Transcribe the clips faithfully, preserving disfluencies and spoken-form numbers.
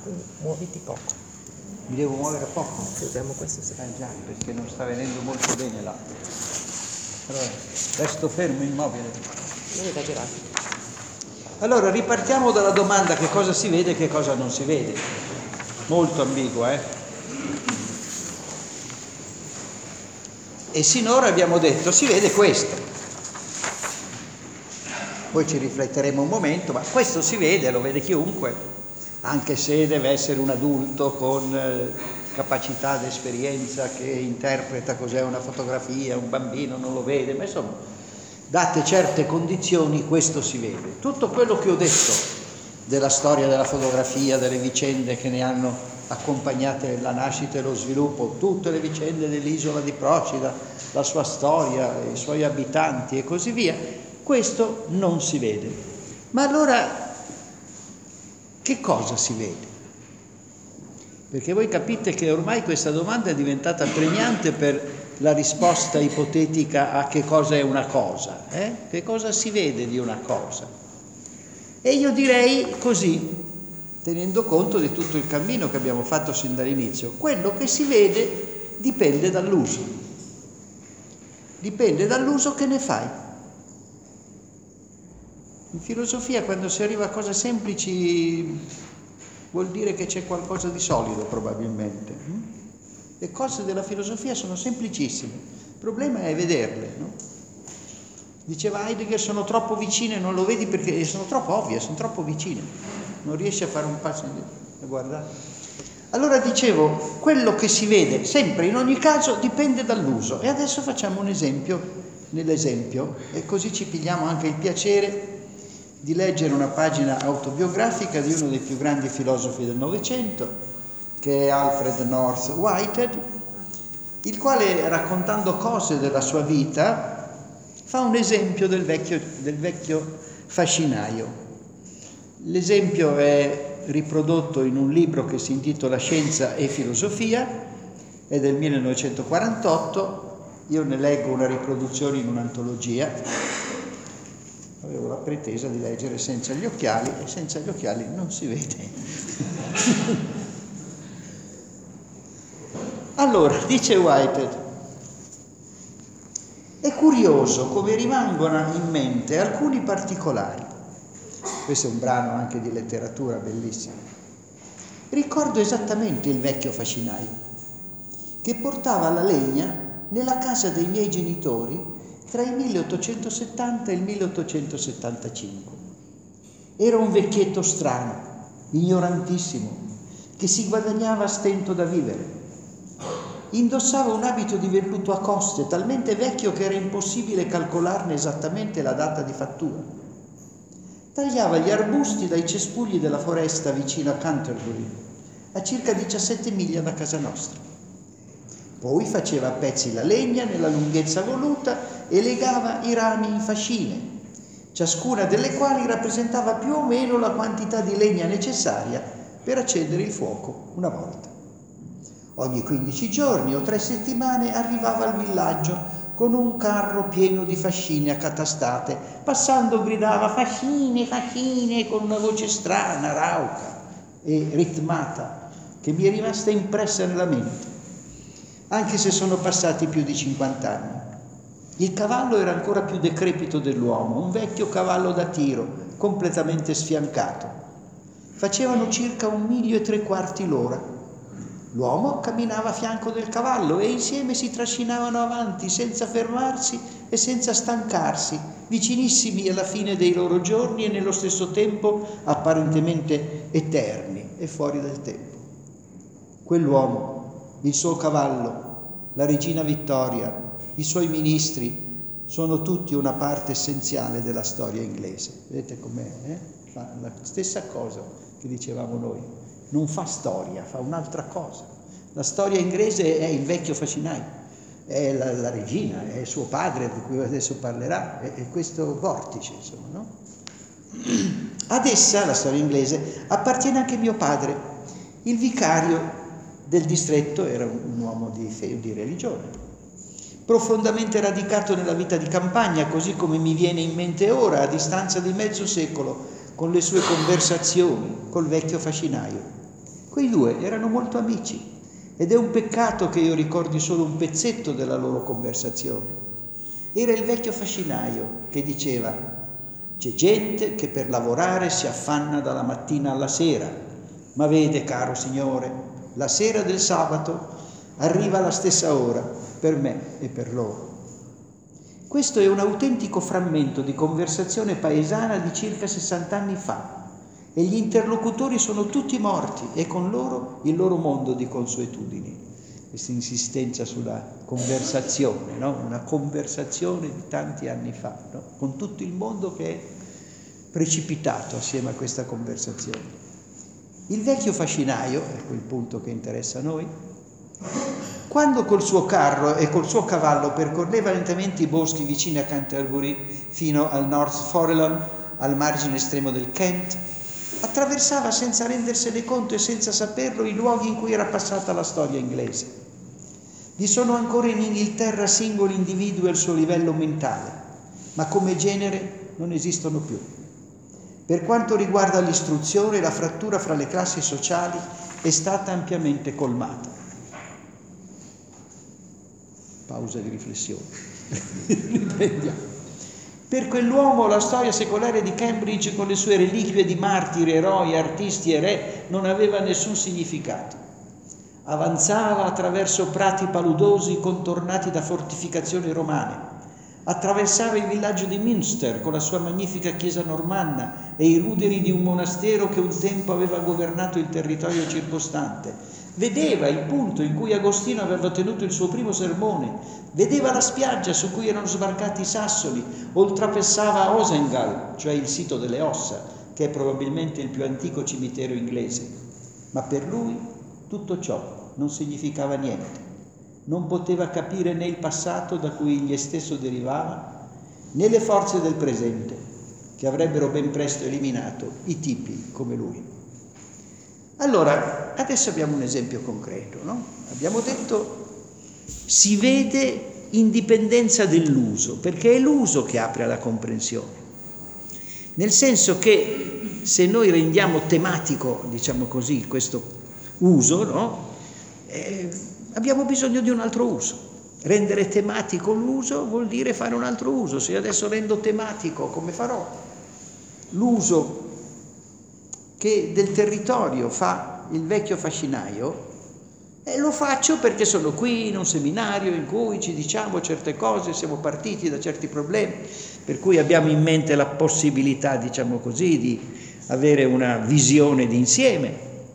Muoviti poco. Mi devo muovere poco? Usiamo questo sì. Eh già, perché non sta venendo molto bene là. Allora, resto fermo, immobile. Non esagerare. Allora, ripartiamo dalla domanda che cosa si vede e che cosa non si vede. Molto ambigua, eh? E sinora abbiamo detto, si vede questo. Poi ci rifletteremo un momento, ma questo si vede, lo vede chiunque, anche se deve essere un adulto con eh, capacità di esperienza che interpreta cos'è una fotografia, un bambino non lo vede, ma insomma, date certe condizioni, questo si vede. Tutto quello che ho detto della storia della fotografia, delle vicende che ne hanno accompagnate la nascita e lo sviluppo, tutte le vicende dell'isola di Procida, la sua storia, i suoi abitanti e così via, questo non si vede. Ma allora che cosa si vede? Perché voi capite che ormai questa domanda è diventata pregnante per la risposta ipotetica a che cosa è una cosa, eh? Che cosa si vede di una cosa? E io direi così, tenendo conto di tutto il cammino che abbiamo fatto sin dall'inizio, quello che si vede dipende dall'uso, dipende dall'uso che ne fai. In filosofia, quando si arriva a cose semplici, vuol dire che c'è qualcosa di solido, probabilmente. Le cose della filosofia sono semplicissime, il problema è vederle, no? Diceva Heidegger, sono troppo vicine, non lo vedi perché sono troppo ovvie, sono troppo vicine, non riesci a fare un passo indietro e guardare. Allora dicevo, quello che si vede sempre, in ogni caso, dipende dall'uso. E adesso facciamo un esempio nell'esempio, e così ci pigliamo anche il piacere di leggere una pagina autobiografica di uno dei più grandi filosofi del Novecento, che è Alfred North Whitehead, il quale, raccontando cose della sua vita, fa un esempio del vecchio, del vecchio fascinaio. L'esempio è riprodotto in un libro che si intitola Scienza e Filosofia, è del millenovecentoquarantotto, io ne leggo una riproduzione in un'antologia. Avevo la pretesa di leggere senza gli occhiali e senza gli occhiali non si vede. Allora, dice Whitehead, è curioso come rimangono in mente alcuni particolari. Questo è un brano anche di letteratura bellissimo. Ricordo esattamente il vecchio fascinaio che portava la legna nella casa dei miei genitori tra il milleottocentosettanta e il milleottocentosettantacinque. Era un vecchietto strano, ignorantissimo, che si guadagnava a stento da vivere. Indossava un abito di velluto a coste, talmente vecchio che era impossibile calcolarne esattamente la data di fattura. Tagliava gli arbusti dai cespugli della foresta vicino a Canterbury, a circa diciassette miglia da casa nostra. Poi faceva a pezzi la legna nella lunghezza voluta e legava i rami in fascine, ciascuna delle quali rappresentava più o meno la quantità di legna necessaria per accendere il fuoco una volta. Ogni quindici giorni o tre settimane arrivava al villaggio con un carro pieno di fascine accatastate. Passando gridava fascine, fascine, con una voce strana, rauca e ritmata, che mi è rimasta impressa nella mente, anche se sono passati più di cinquanta anni. Il cavallo era ancora più decrepito dell'uomo, un vecchio cavallo da tiro, completamente sfiancato. Facevano circa un miglio e tre quarti l'ora. L'uomo camminava a fianco del cavallo e insieme si trascinavano avanti senza fermarsi e senza stancarsi, vicinissimi alla fine dei loro giorni e nello stesso tempo apparentemente eterni e fuori del tempo. Quell'uomo, il suo cavallo, la regina Vittoria, i suoi ministri sono tutti una parte essenziale della storia inglese. Vedete com'è? Eh? Fa la stessa cosa che dicevamo noi. Non fa storia, fa un'altra cosa. La storia inglese è il vecchio fascinaio, è la, la regina, è suo padre, di cui adesso parlerà, è, è questo vortice, insomma, no? Ad essa, la storia inglese, appartiene anche mio padre. Il vicario del distretto era un uomo di fede, di religione, profondamente radicato nella vita di campagna, così come mi viene in mente ora, a distanza di mezzo secolo, con le sue conversazioni col vecchio fascinaio. Quei due erano molto amici ed è un peccato che io ricordi solo un pezzetto della loro conversazione. Era il vecchio facinaio che diceva: c'è gente che per lavorare si affanna dalla mattina alla sera, ma vede, caro signore, la sera del sabato arriva alla stessa ora per me e per loro. Questo è un autentico frammento di conversazione paesana di circa sessanta anni fa e gli interlocutori sono tutti morti e con loro il loro mondo di consuetudini. Questa insistenza sulla conversazione, no? Una conversazione di tanti anni fa, no? Con tutto il mondo che è precipitato assieme a questa conversazione. Il vecchio facinaio, ecco il punto che interessa a noi, quando col suo carro e col suo cavallo percorreva lentamente i boschi vicini a Canterbury fino al North Foreland, al margine estremo del Kent, attraversava senza rendersene conto e senza saperlo i luoghi in cui era passata la storia inglese. Vi sono ancora in Inghilterra singoli individui al suo livello mentale, ma come genere non esistono più. Per quanto riguarda l'istruzione, la frattura fra le classi sociali è stata ampiamente colmata. Pausa di riflessione. Riprendiamo. Per quell'uomo la storia secolare di Cambridge, con le sue reliquie di martiri, eroi, artisti e re, non aveva nessun significato. Avanzava attraverso prati paludosi contornati da fortificazioni romane. Attraversava il villaggio di Münster con la sua magnifica chiesa normanna e i ruderi di un monastero che un tempo aveva governato il territorio circostante. Vedeva il punto in cui Agostino aveva tenuto il suo primo sermone, vedeva la spiaggia su cui erano sbarcati i sassoni, oltrepassava Osengal, cioè il sito delle ossa, che è probabilmente il più antico cimitero inglese. Ma per lui tutto ciò non significava niente. Non poteva capire né il passato da cui egli stesso derivava, né le forze del presente, che avrebbero ben presto eliminato i tipi come lui. Allora, adesso abbiamo un esempio concreto, no? Abbiamo detto, si vede indipendenza dell'uso, perché è l'uso che apre alla comprensione. Nel senso che se noi rendiamo tematico, diciamo così, questo uso, no? Eh, abbiamo bisogno di un altro uso. Rendere tematico l'uso vuol dire fare un altro uso. Se io adesso rendo tematico, come farò? L'uso che del territorio fa il vecchio facinaio, e lo faccio perché sono qui in un seminario in cui ci diciamo certe cose, siamo partiti da certi problemi, per cui abbiamo in mente la possibilità, diciamo così, di avere una visione d'insieme.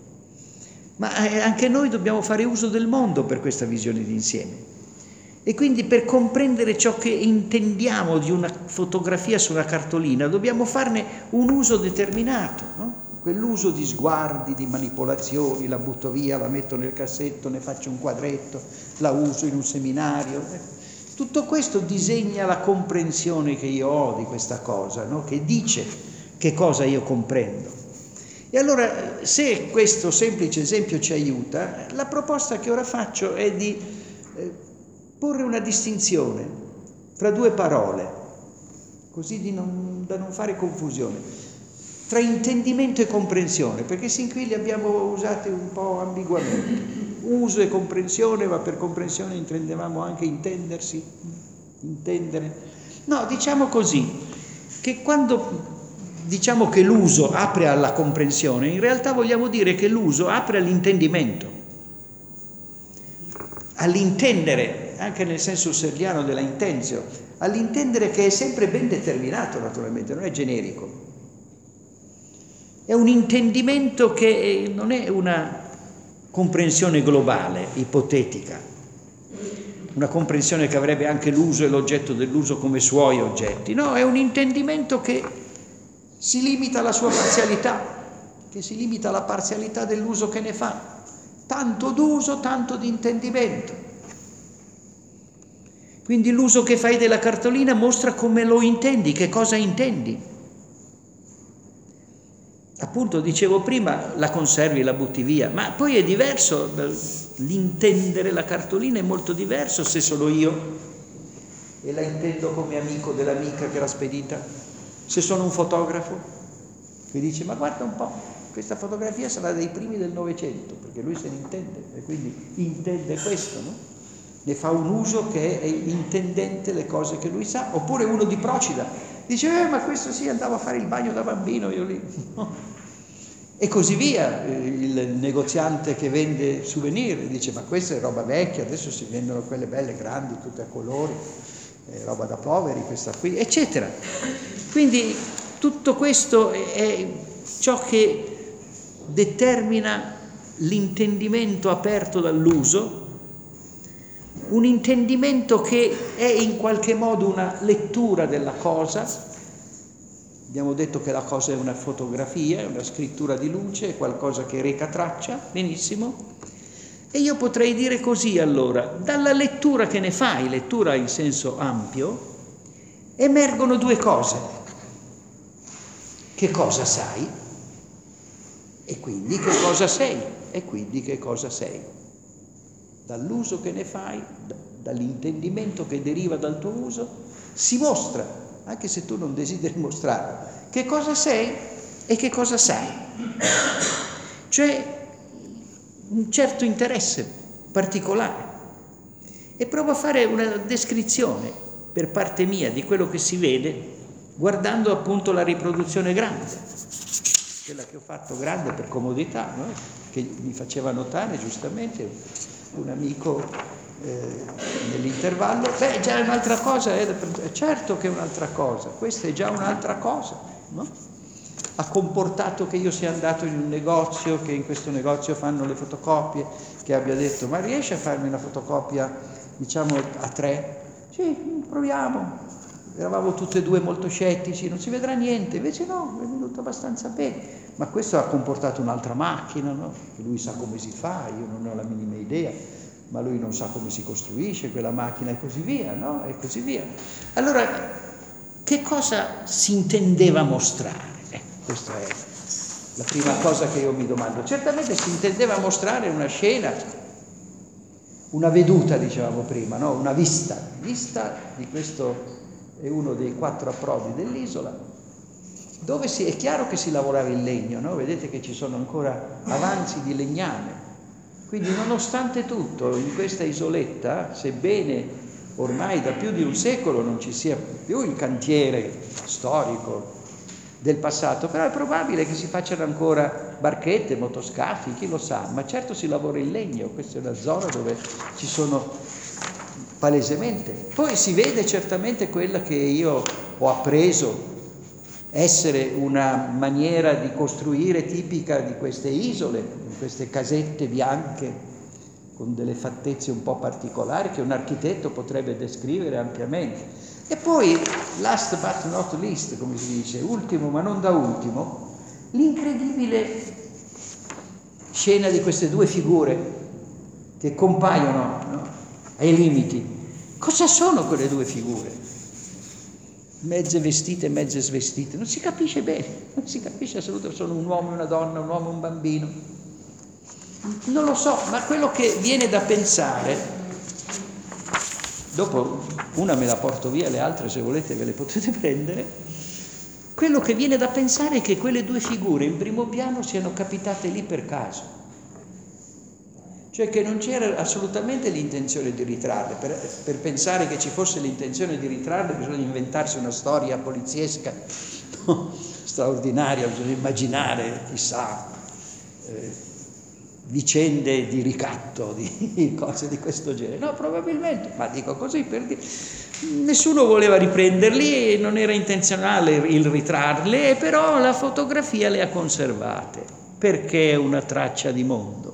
Ma anche noi dobbiamo fare uso del mondo per questa visione d'insieme. E quindi per comprendere ciò che intendiamo di una fotografia su una cartolina, dobbiamo farne un uso determinato, no? Quell'uso di sguardi, di manipolazioni, la butto via, la metto nel cassetto, ne faccio un quadretto, la uso in un seminario. Tutto questo disegna la comprensione che io ho di questa cosa, no? Che dice che cosa io comprendo. E allora, se questo semplice esempio ci aiuta, la proposta che ora faccio è di eh, porre una distinzione fra due parole, così di non, da non fare confusione, tra intendimento e comprensione, perché sin qui li abbiamo usati un po' ambiguamente. Uso e comprensione, ma per comprensione intendevamo anche intendersi, intendere. No, diciamo così, che quando diciamo che l'uso apre alla comprensione, in realtà vogliamo dire che l'uso apre all'intendimento, all'intendere, anche nel senso husserliano della intensio, all'intendere che è sempre ben determinato naturalmente, non è generico. È un intendimento che non è una comprensione globale, ipotetica, una comprensione che avrebbe anche l'uso e l'oggetto dell'uso come suoi oggetti. No, è un intendimento che si limita alla sua parzialità, che si limita alla parzialità dell'uso che ne fa. Tanto d'uso, tanto di intendimento. Quindi l'uso che fai della cartolina mostra come lo intendi, che cosa intendi. Appunto, dicevo prima, la conservi, la butti via, ma poi è diverso, l'intendere la cartolina è molto diverso se sono io e la intendo come amico dell'amica che l'ha spedita, se sono un fotografo che dice, ma guarda un po', questa fotografia sarà dei primi del Novecento, perché lui se ne intende, e quindi intende questo, no? Ne fa un uso che è intendente le cose che lui sa. Oppure uno di Procida dice, eh, ma questo sì, andavo a fare il bagno da bambino io lì. No. E così via. Il negoziante che vende souvenir dice, ma questa è roba vecchia, adesso si vendono quelle belle grandi, tutte a colori, è roba da poveri questa qui, eccetera. Quindi tutto questo è ciò che determina l'intendimento aperto dall'uso, un intendimento che è in qualche modo una lettura della cosa. Abbiamo detto che la cosa è una fotografia, è una scrittura di luce, è qualcosa che reca traccia, benissimo. E io potrei dire così allora, dalla lettura che ne fai, lettura in senso ampio, emergono due cose. Che cosa sai? E quindi che cosa sei? E quindi che cosa sei? Dall'uso che ne fai, dall'intendimento che deriva dal tuo uso, si mostra, anche se tu non desideri mostrarlo, che cosa sei e che cosa sai. Cioè un certo interesse particolare. E provo a fare una descrizione per parte mia di quello che si vede guardando appunto la riproduzione grande, quella che ho fatto grande per comodità, no? Che mi faceva notare giustamente un amico eh, nell'intervallo. Beh, già è un'altra cosa, eh, certo che è un'altra cosa, questa è già un'altra cosa, no? Ha comportato che io sia andato in un negozio, che in questo negozio fanno le fotocopie, che abbia detto, ma riesci a farmi una fotocopia, diciamo, a tre? Sì, proviamo. Eravamo tutti e due molto scettici, non si vedrà niente, invece no, è venuto abbastanza bene. Ma questo ha comportato un'altra macchina, no? Che lui sa come si fa, io non ho la minima idea, ma lui non sa come si costruisce quella macchina e così via, no? E così via. Allora, che cosa si intendeva mostrare? Eh, questa è la prima cosa che io mi domando. Certamente si intendeva mostrare una scena, una veduta, dicevamo prima, no? Una vista, vista di questo è uno dei quattro approdi dell'isola, dove si, è chiaro che si lavorava in legno, no? Vedete che ci sono ancora avanzi di legname. Quindi nonostante tutto, in questa isoletta, sebbene ormai da più di un secolo non ci sia più il cantiere storico del passato, però è probabile che si facciano ancora barchette, motoscafi, chi lo sa, ma certo si lavora in legno, questa è una zona dove ci sono palesemente. Poi si vede certamente quella che io ho appreso essere una maniera di costruire tipica di queste isole, in queste casette bianche con delle fattezze un po' particolari che un architetto potrebbe descrivere ampiamente. E poi, last but not least, come si dice, ultimo ma non da ultimo, l'incredibile scena di queste due figure che compaiono, no? Ai limiti. Cosa sono quelle due figure? Mezze vestite, mezze svestite, non si capisce bene, non si capisce assolutamente, sono un uomo e una donna, un uomo e un bambino. Non lo so, ma quello che viene da pensare, dopo una me la porto via, le altre se volete ve le potete prendere, quello che viene da pensare è che quelle due figure in primo piano siano capitate lì per caso. Cioè che non c'era assolutamente l'intenzione di ritrarle. Per, per pensare che ci fosse l'intenzione di ritrarle bisogna inventarsi una storia poliziesca, no? Straordinaria, bisogna immaginare, chissà, eh, vicende di ricatto, di cose di questo genere. No, probabilmente, ma dico così per dire, nessuno voleva riprenderli e non era intenzionale il ritrarle, però la fotografia le ha conservate, perché è una traccia di mondo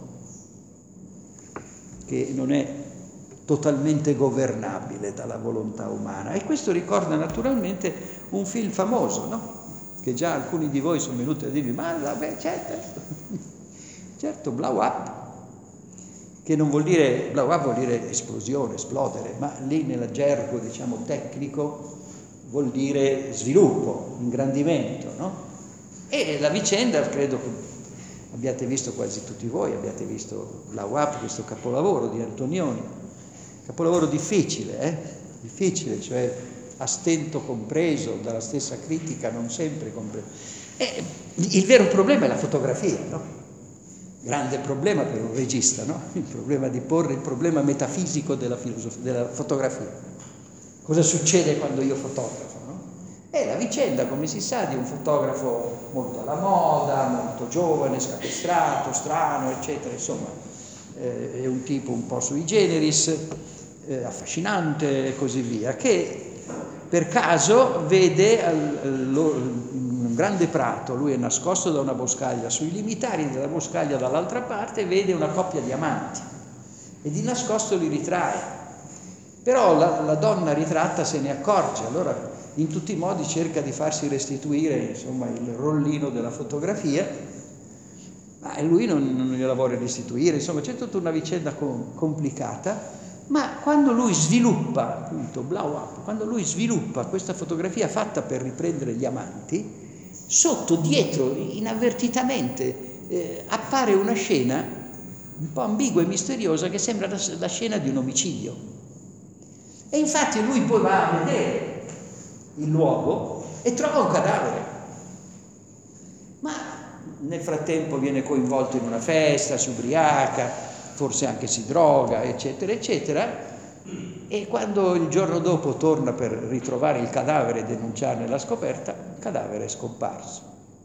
che non è totalmente governabile dalla volontà umana. E questo ricorda naturalmente un film famoso, no? Che già alcuni di voi sono venuti a dirmi, ma vabbè, certo, certo, blow up, che non vuol dire, blow up vuol dire esplosione, esplodere, ma lì nel gergo, diciamo, tecnico vuol dire sviluppo, ingrandimento, no? E la vicenda, credo che abbiate visto quasi tutti voi, abbiate visto Blow Up, questo capolavoro di Antonioni, capolavoro difficile, eh? difficile, cioè a stento compreso, dalla stessa critica non sempre compreso. E Il vero problema è la fotografia, no? Grande problema per un regista, no? Il problema di porre il problema metafisico della, filosofia, della fotografia. Cosa succede quando io fotografo, no? È la vicenda, come si sa, di un fotografo molto alla moda, molto giovane, scapestrato, strano, eccetera, insomma, eh, è un tipo un po' sui generis, eh, affascinante e così via, che per caso vede al, lo, un grande prato, lui è nascosto da una boscaglia, sui limitari della boscaglia dall'altra parte vede una coppia di amanti e di nascosto li ritrae, però la, la donna ritratta se ne accorge, allora in tutti i modi cerca di farsi restituire, insomma, il rollino della fotografia, ma lui non, non gliela vuole restituire, insomma c'è tutta una vicenda com- complicata. Ma quando lui sviluppa, appunto, blow up, quando lui sviluppa questa fotografia fatta per riprendere gli amanti, sotto, dietro, inavvertitamente, eh, appare una scena un po' ambigua e misteriosa che sembra la, la scena di un omicidio. E infatti lui poi va a vedere il luogo e trova un cadavere. Ma nel frattempo viene coinvolto in una festa, si ubriaca, forse anche si droga, eccetera, eccetera, e quando il giorno dopo torna per ritrovare il cadavere e denunciarne la scoperta, il cadavere è scomparso.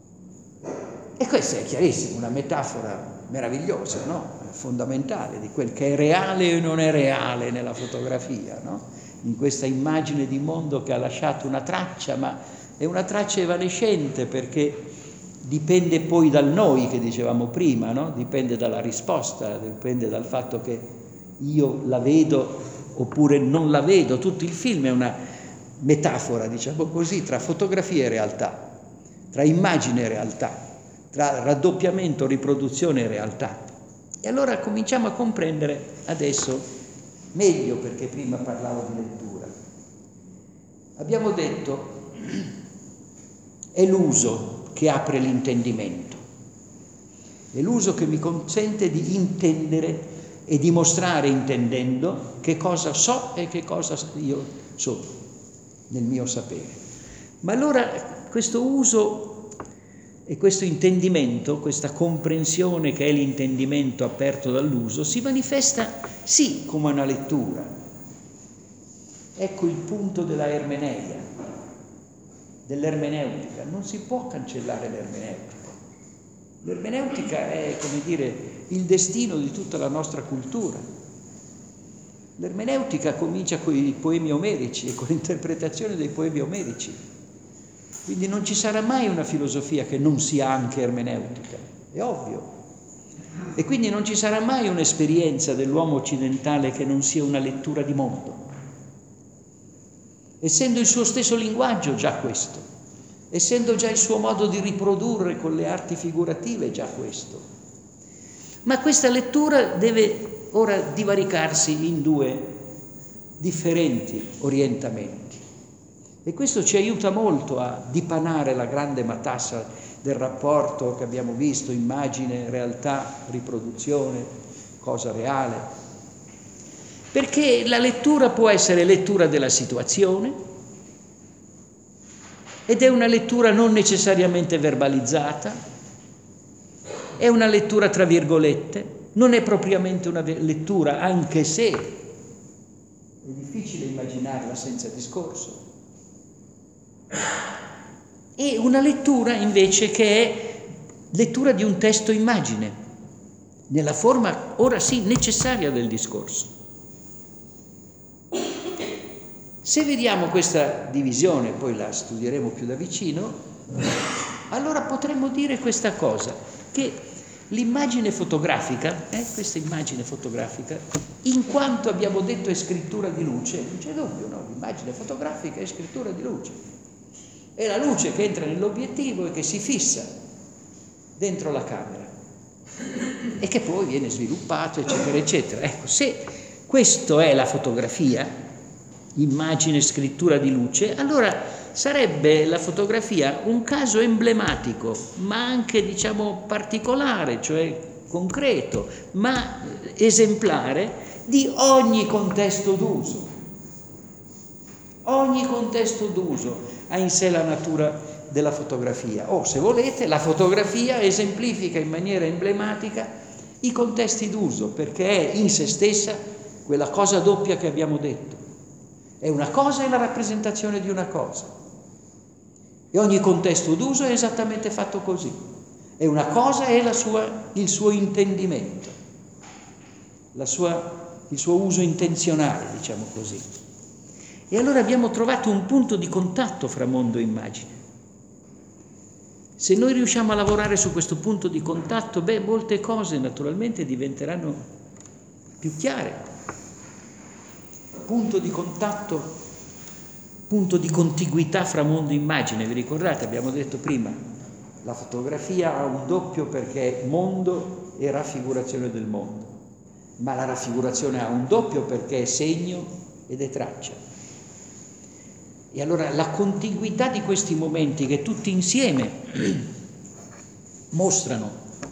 E questa è chiarissima, una metafora meravigliosa, no? Fondamentale di quel che è reale e non è reale nella fotografia, no? In questa immagine di mondo che ha lasciato una traccia, ma è una traccia evanescente perché dipende poi dal noi che dicevamo prima, no? Dipende dalla risposta, dipende dal fatto che io la vedo oppure non la vedo. Tutto il film è una metafora, diciamo così, tra fotografia e realtà, tra immagine e realtà, tra raddoppiamento, riproduzione e realtà. E allora cominciamo a comprendere adesso meglio perché prima parlavo di lettura. Abbiamo detto è l'uso che apre l'intendimento, è l'uso che mi consente di intendere e di mostrare intendendo che cosa so e che cosa io sono nel mio sapere. Ma allora questo uso e questo intendimento, questa comprensione che è l'intendimento aperto dall'uso, si manifesta sì come una lettura. Ecco il punto della ermeneia, dell'ermeneutica. Non si può cancellare l'ermeneutica. L'ermeneutica è, come dire, il destino di tutta la nostra cultura. L'ermeneutica comincia con i poemi omerici e con l'interpretazione dei poemi omerici. Quindi non ci sarà mai una filosofia che non sia anche ermeneutica, è ovvio. E quindi non ci sarà mai un'esperienza dell'uomo occidentale che non sia una lettura di mondo. Essendo il suo stesso linguaggio già questo, essendo già il suo modo di riprodurre con le arti figurative già questo. Ma questa lettura deve ora divaricarsi in due differenti orientamenti. E questo ci aiuta molto a dipanare la grande matassa del rapporto che abbiamo visto, immagine, realtà, riproduzione, cosa reale. Perché la lettura può essere lettura della situazione ed è una lettura non necessariamente verbalizzata, è una lettura tra virgolette, non è propriamente una lettura, anche se è difficile immaginarla senza discorso. È una lettura invece che è lettura di un testo immagine, nella forma ora sì necessaria del discorso. Se vediamo questa divisione, poi la studieremo più da vicino, allora potremmo dire questa cosa, che l'immagine fotografica, eh, questa immagine fotografica, in quanto abbiamo detto è scrittura di luce, non c'è dubbio, no? L'immagine fotografica è scrittura di luce. È la luce che entra nell'obiettivo e che si fissa dentro la camera e che poi viene sviluppato, eccetera, eccetera. Ecco, se questo è la fotografia, immagine, scrittura di luce, allora sarebbe la fotografia un caso emblematico, ma anche, diciamo, particolare, cioè concreto, ma esemplare di ogni contesto d'uso. Ogni contesto d'uso ha in sé la natura della fotografia. O, se volete, la fotografia esemplifica in maniera emblematica i contesti d'uso, perché è in se stessa quella cosa doppia che abbiamo detto. È una cosa e la rappresentazione di una cosa. E ogni contesto d'uso è esattamente fatto così. È una cosa e la sua, il suo intendimento, la sua, il suo uso intenzionale, diciamo così. E allora abbiamo trovato un punto di contatto fra mondo e immagine. Se noi riusciamo a lavorare su questo punto di contatto, beh, molte cose naturalmente diventeranno più chiare. Punto di contatto, punto di contiguità fra mondo e immagine. Vi ricordate? Abbiamo detto prima, la fotografia ha un doppio perché è mondo e raffigurazione del mondo, ma la raffigurazione ha un doppio perché è segno ed è traccia. E allora la contiguità di questi momenti che tutti insieme mostrano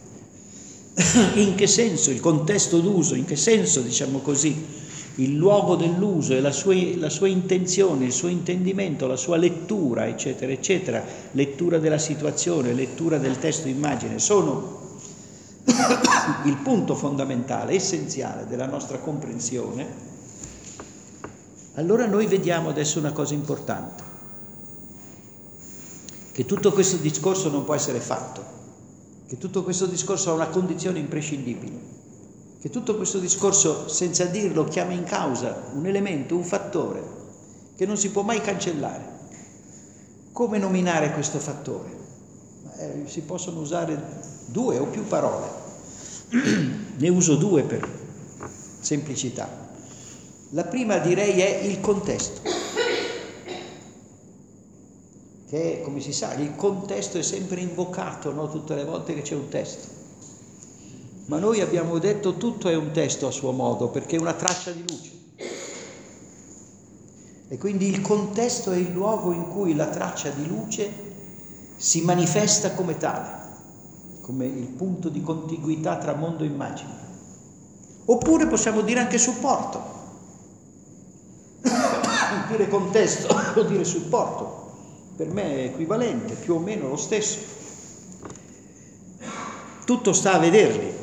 in che senso il contesto d'uso, in che senso, diciamo così, il luogo dell'uso e la sua, la sua intenzione, il suo intendimento, la sua lettura, eccetera, eccetera, lettura della situazione, lettura del testo immagine, sono il punto fondamentale, essenziale della nostra comprensione. Allora noi vediamo adesso una cosa importante, che tutto questo discorso non può essere fatto, che tutto questo discorso ha una condizione imprescindibile, che tutto questo discorso, senza dirlo, chiama in causa un elemento, un fattore, che non si può mai cancellare. Come nominare questo fattore? Eh, si possono usare due o più parole, ne uso due per semplicità. La prima, direi, è il contesto, che, come si sa, il contesto è sempre invocato, no? Tutte le volte che c'è un testo. Ma noi abbiamo detto tutto è un testo a suo modo, perché è una traccia di luce. E quindi il contesto è il luogo in cui la traccia di luce si manifesta come tale, come il punto di contiguità tra mondo e immagine. Oppure possiamo dire anche supporto. Dire contesto o dire supporto, per me è equivalente, più o meno lo stesso. Tutto sta a vederli.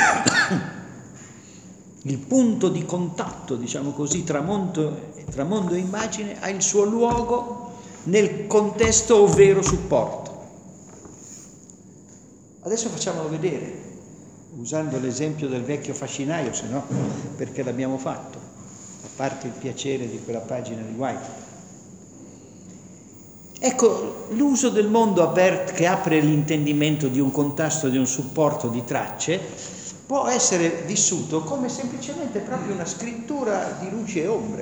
Il punto di contatto, diciamo così, tra mondo, tra mondo e immagine ha il suo luogo nel contesto, ovvero supporto. Adesso facciamolo vedere, usando l'esempio del vecchio fascinaio, se no perché l'abbiamo fatto, a parte il piacere di quella pagina di White. Ecco, l'uso del mondo aperto che apre l'intendimento di un contesto, di un supporto di tracce, può essere vissuto come semplicemente proprio una scrittura di luci e ombre.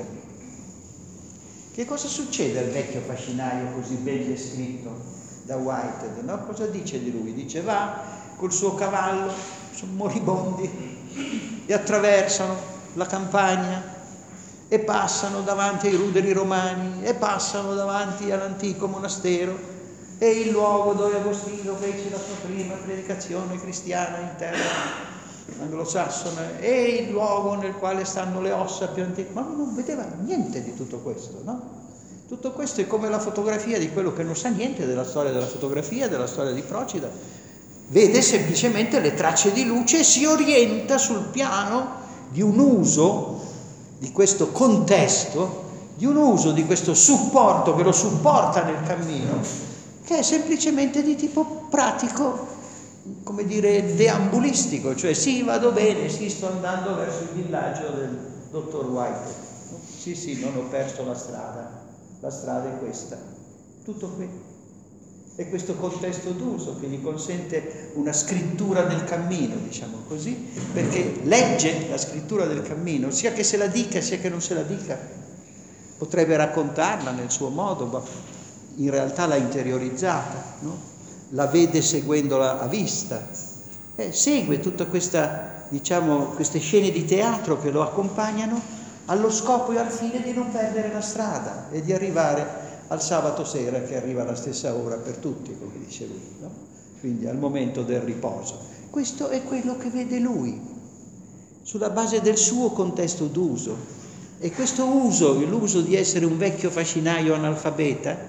Che cosa succede al vecchio fascinaio così ben descritto da Whitehead, no? Cosa dice di lui? Dice: va col suo cavallo, sono moribondi, e attraversano la campagna e passano davanti ai ruderi romani e passano davanti all'antico monastero e il luogo dove Agostino fece la sua prima predicazione cristiana in terra anglosassone e il luogo nel quale stanno le ossa più antiche. Ma non vedeva niente di tutto questo, no? Tutto questo è come la fotografia di quello che non sa niente della storia della fotografia, della storia di Procida. Vede semplicemente le tracce di luce e si orienta sul piano di un uso di questo contesto, di un uso di questo supporto che lo supporta nel cammino, che è semplicemente di tipo pratico, come dire, deambulistico, cioè sì, vado bene, sì, sto andando verso il villaggio del dottor White, sì, sì, non ho perso la strada, la strada è questa, tutto qui. È questo contesto d'uso che gli consente una scrittura del cammino, diciamo così, perché legge la scrittura del cammino, sia che se la dica, sia che non se la dica. Potrebbe raccontarla nel suo modo, ma in realtà l'ha interiorizzata, no? La vede seguendola a vista. Eh, segue tutta questa, diciamo, queste scene di teatro che lo accompagnano allo scopo e al fine di non perdere la strada e di arrivare al sabato sera, che arriva alla stessa ora per tutti, come dice lui, no? Quindi al momento del riposo. Questo è quello che vede lui, sulla base del suo contesto d'uso. E questo uso, l'uso di essere un vecchio fascinaio analfabeta,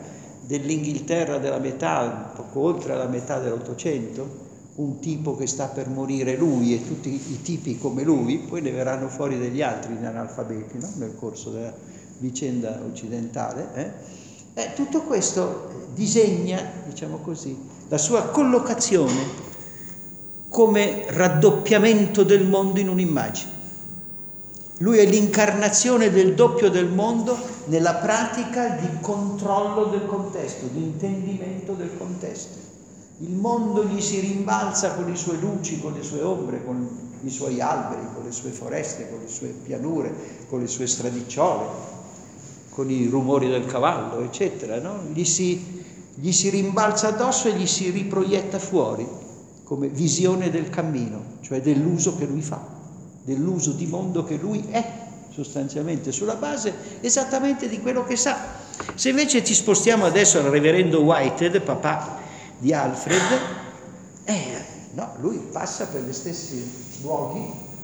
dell'Inghilterra della metà, poco oltre la metà dell'Ottocento, un tipo che sta per morire lui e tutti i tipi come lui, poi ne verranno fuori degli altri analfabeti, no? Nel corso della vicenda occidentale. Eh? Eh, tutto questo disegna, diciamo così, la sua collocazione come raddoppiamento del mondo in un'immagine. Lui è l'incarnazione del doppio del mondo nella pratica di controllo del contesto, di intendimento del contesto. Il mondo gli si rimbalza con le sue luci, con le sue ombre, con i suoi alberi, con le sue foreste, con le sue pianure, con le sue stradicciole, con i rumori del cavallo, eccetera, no? Gli si, gli si rimbalza addosso e gli si riproietta fuori come visione del cammino, cioè dell'uso che lui fa, dell'uso di mondo che lui è, sostanzialmente, sulla base esattamente di quello che sa. Se invece ci spostiamo adesso al reverendo Whitehead, papà di Alfred, eh, no, lui passa per gli stessi luoghi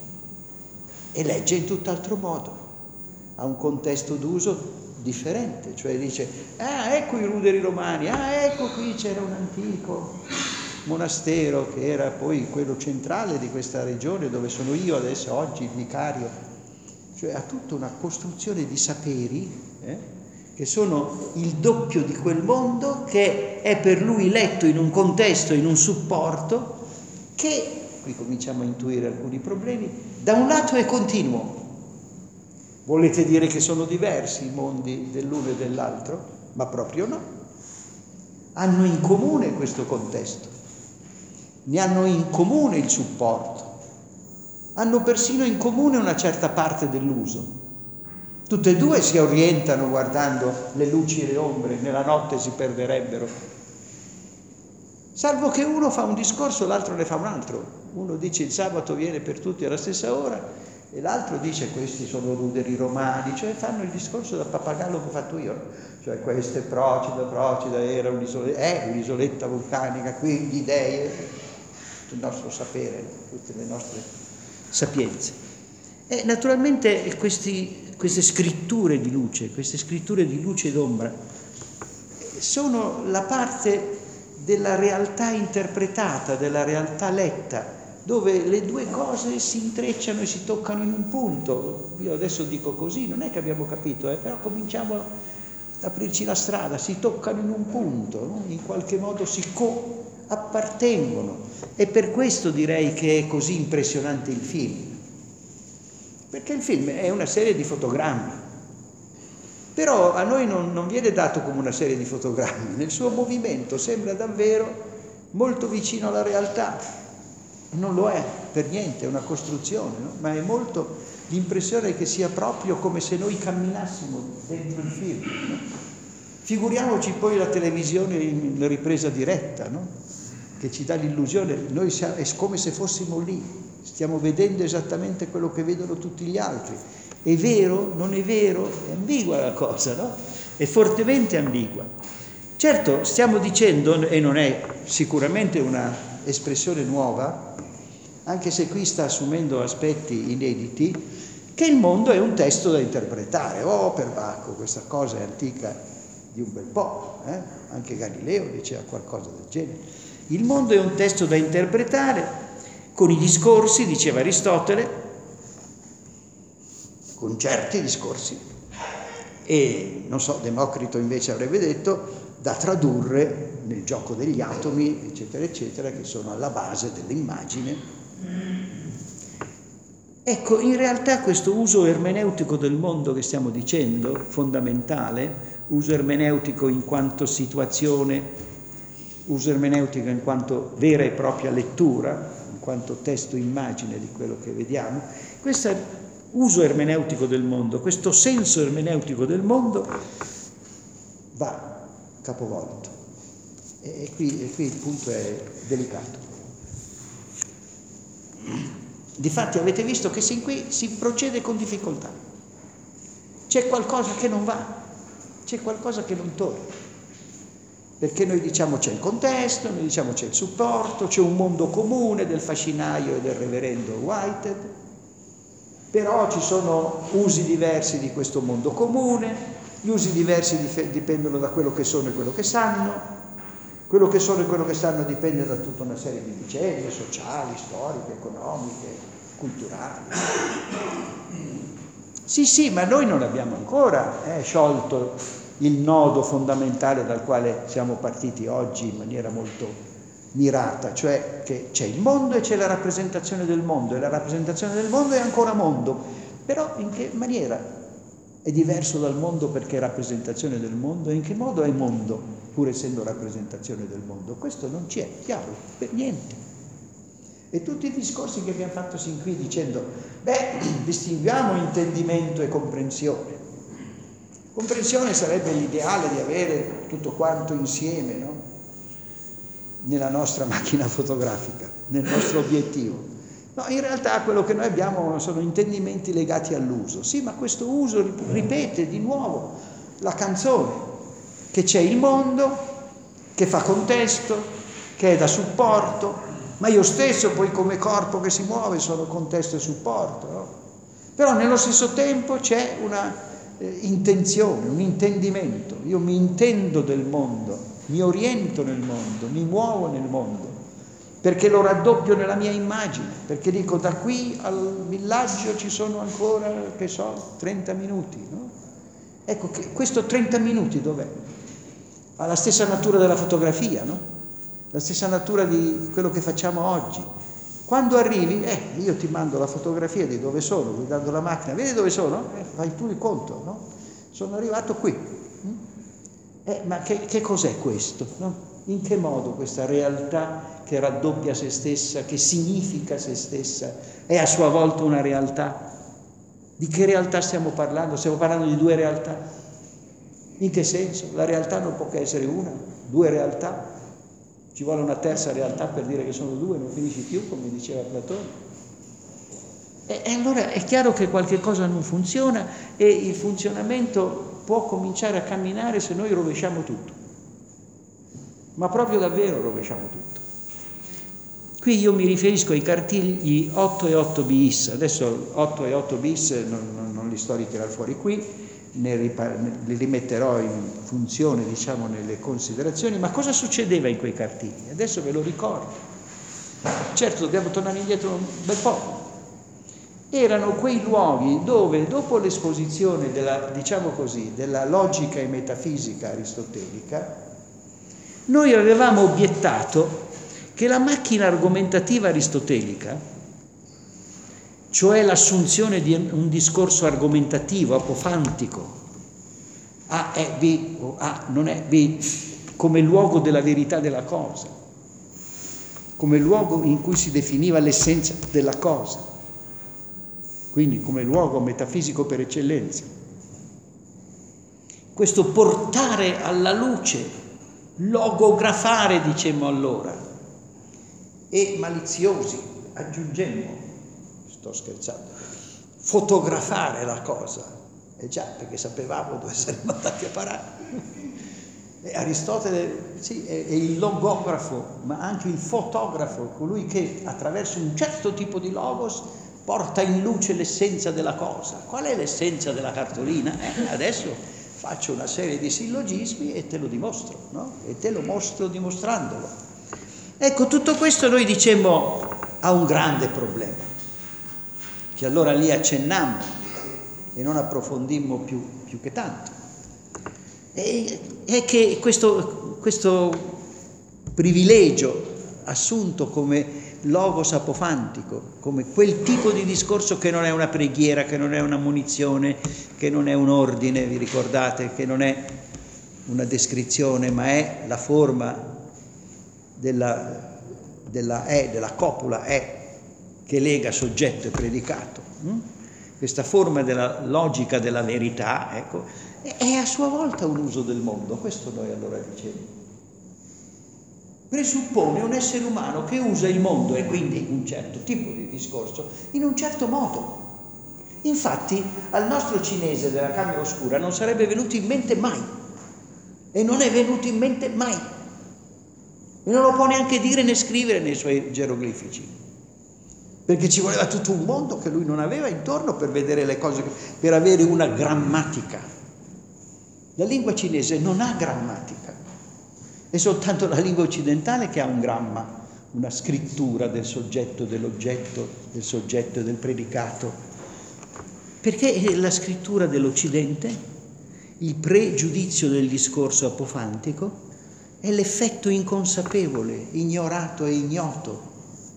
e legge in tutt'altro modo, ha un contesto d'uso differente, cioè dice, ah, ecco i ruderi romani, ah, ecco qui c'era un antico monastero che era poi quello centrale di questa regione dove sono io adesso, oggi, il vicario, cioè ha tutta una costruzione di saperi, eh, che sono il doppio di quel mondo che è per lui letto in un contesto, in un supporto che, qui cominciamo a intuire alcuni problemi, da un lato è continuo. Volete dire che sono diversi i mondi dell'uno e dell'altro? Ma proprio no. Hanno in comune questo contesto, ne hanno in comune il supporto, hanno persino in comune una certa parte dell'uso. Tutte e due si orientano guardando le luci e le ombre, nella notte si perderebbero. Salvo che uno fa un discorso, l'altro ne fa un altro. Uno dice il sabato viene per tutti alla stessa ora e l'altro dice questi sono ruderi romani, cioè fanno il discorso da pappagallo che ho fatto io. Cioè questo è Procida, Procida era un'isoletta, è un'isoletta vulcanica, qui gli dei, tutto il nostro sapere, tutte le nostre sapienze. E naturalmente questi, queste scritture di luce, queste scritture di luce ed ombra sono la parte della realtà interpretata, della realtà letta, dove le due cose si intrecciano e si toccano in un punto. Io adesso dico così, non è che abbiamo capito, eh, però cominciamo ad aprirci la strada, si toccano in un punto, no? In qualche modo si co-appartengono. E per questo direi che è così impressionante il film. Perché il film è una serie di fotogrammi, però a noi non, non viene dato come una serie di fotogrammi, nel suo movimento sembra davvero molto vicino alla realtà, non lo è per niente, è una costruzione, no? Ma è molto l'impressione che sia proprio come se noi camminassimo dentro il film, no? Figuriamoci poi la televisione in ripresa diretta, no? Che ci dà l'illusione, noi siamo, è come se fossimo lì. Stiamo vedendo esattamente quello che vedono tutti gli altri. È vero? Non è vero? È ambigua la cosa, no? È fortemente ambigua. Certo, stiamo dicendo, e non è sicuramente una espressione nuova, anche se qui sta assumendo aspetti inediti, che il mondo è un testo da interpretare. Oh, perbacco, questa cosa è antica di un bel po', eh? Anche Galileo diceva qualcosa del genere. Il mondo è un testo da interpretare, con i discorsi, diceva Aristotele, con certi discorsi, e non so, Democrito invece avrebbe detto da tradurre nel gioco degli atomi, eccetera, eccetera, che sono alla base dell'immagine. Ecco, in realtà questo uso ermeneutico del mondo che stiamo dicendo, fondamentale, uso ermeneutico in quanto situazione, uso ermeneutico in quanto vera e propria lettura, in quanto testo immagine di quello che vediamo, questo uso ermeneutico del mondo, questo senso ermeneutico del mondo va capovolto. E qui, e qui il punto è delicato. Difatti avete visto che sin qui si procede con difficoltà. C'è qualcosa che non va, c'è qualcosa che non torna. Perché noi diciamo c'è il contesto, noi diciamo c'è il supporto, c'è un mondo comune del fascinaio e del reverendo Whitehead, però ci sono usi diversi di questo mondo comune, Gli usi diversi dipendono da quello che sono e quello che sanno, quello che sono e quello che sanno dipende da tutta una serie di vicende sociali, storiche, economiche, culturali. Sì, sì, ma noi non abbiamo ancora eh, sciolto il nodo fondamentale dal quale siamo partiti oggi in maniera molto mirata, cioè che c'è il mondo e c'è la rappresentazione del mondo, e la rappresentazione del mondo è ancora mondo, però in che maniera è diverso dal mondo perché è rappresentazione del mondo, e in che modo è mondo pur essendo rappresentazione del mondo? Questo non ci è chiaro per niente. E tutti i discorsi che abbiamo fatto sin qui dicendo, beh, distinguiamo intendimento e comprensione. Comprensione sarebbe l'ideale di avere tutto quanto insieme, no? Nella nostra macchina fotografica, nel nostro obiettivo. No, in realtà quello che noi abbiamo sono intendimenti legati all'uso. Sì, ma questo uso ripete di nuovo la canzone, che c'è il mondo, che fa contesto, che è da supporto, ma io stesso poi come corpo che si muove sono contesto e supporto, no? Però nello stesso tempo c'è una eh, intenzione, un intendimento. Io mi intendo del mondo, mi oriento nel mondo, mi muovo nel mondo, perché lo raddoppio nella mia immagine, perché dico da qui al villaggio ci sono ancora, che so, trenta minuti, no? Ecco che questo trenta minuti dov'è? Ha la stessa natura della fotografia, no? La stessa natura di quello che facciamo oggi. Quando arrivi, eh, io ti mando la fotografia di dove sono, guidando la macchina, vedi dove sono? Eh, fai tu il conto, no? Sono arrivato qui. Eh, ma che, che cos'è questo? No? In che modo questa realtà che raddoppia se stessa, che significa se stessa, è a sua volta una realtà? Di che realtà stiamo parlando? Stiamo parlando di due realtà? In che senso? La realtà non può che essere una, due realtà. Ci vuole una terza realtà per dire che sono due, non finisci più, come diceva Platone. E, e allora è chiaro che qualche cosa non funziona e il funzionamento può cominciare a camminare se noi rovesciamo tutto, ma proprio davvero rovesciamo tutto. Qui io mi riferisco ai cartigli otto e otto bis, adesso otto e otto bis non, non, non li sto a ritirare fuori qui, ne ripar- li rimetterò in funzione, diciamo, nelle considerazioni, ma cosa succedeva in quei cartigli? Adesso ve lo ricordo. Certo, dobbiamo tornare indietro un bel po'. Erano quei luoghi dove, dopo l'esposizione della, diciamo così, della logica e metafisica aristotelica, noi avevamo obiettato che la macchina argomentativa aristotelica, cioè l'assunzione di un discorso argomentativo, apofantico, A è B o A non è B, come luogo della verità della cosa, come luogo in cui si definiva l'essenza della cosa, quindi come luogo metafisico per eccellenza. Questo portare alla luce, logografare, dicemmo allora, e maliziosi, aggiungemmo, sto scherzando, fotografare la cosa, e già, perché sapevamo dove saremmo andati a parare. E Aristotele, sì, è, è il logografo, ma anche il fotografo, colui che attraverso un certo tipo di logos porta in luce l'essenza della cosa. Qual è l'essenza della cartolina? Eh, adesso faccio una serie di sillogismi e te lo dimostro, no? E te lo mostro dimostrandolo. Ecco, tutto questo noi dicemmo ha un grande problema, che allora lì accennammo e non approfondimmo più, più che tanto. E, è che questo, questo privilegio assunto come logos apofantico, come quel tipo di discorso che non è una preghiera, che non è una munizione, che non è un ordine, vi ricordate, che non è una descrizione, ma è la forma della, della è, della copula è, che lega soggetto e predicato. Hm? Questa forma della logica della verità, ecco, è a sua volta un uso del mondo, questo noi allora dicevamo. Presuppone un essere umano che usa il mondo e quindi un certo tipo di discorso in un certo modo. Infatti al nostro cinese della camera oscura non sarebbe venuto in mente mai, e non è venuto in mente mai, e non lo può neanche dire né scrivere nei suoi geroglifici, perché ci voleva tutto un mondo che lui non aveva intorno per vedere le cose, per avere una grammatica. La lingua cinese non ha grammatica, è soltanto la lingua occidentale che ha un gramma, una scrittura del soggetto, dell'oggetto, del soggetto e del predicato. Perché la scrittura dell'Occidente, il pregiudizio del discorso apofantico, è l'effetto inconsapevole, ignorato e ignoto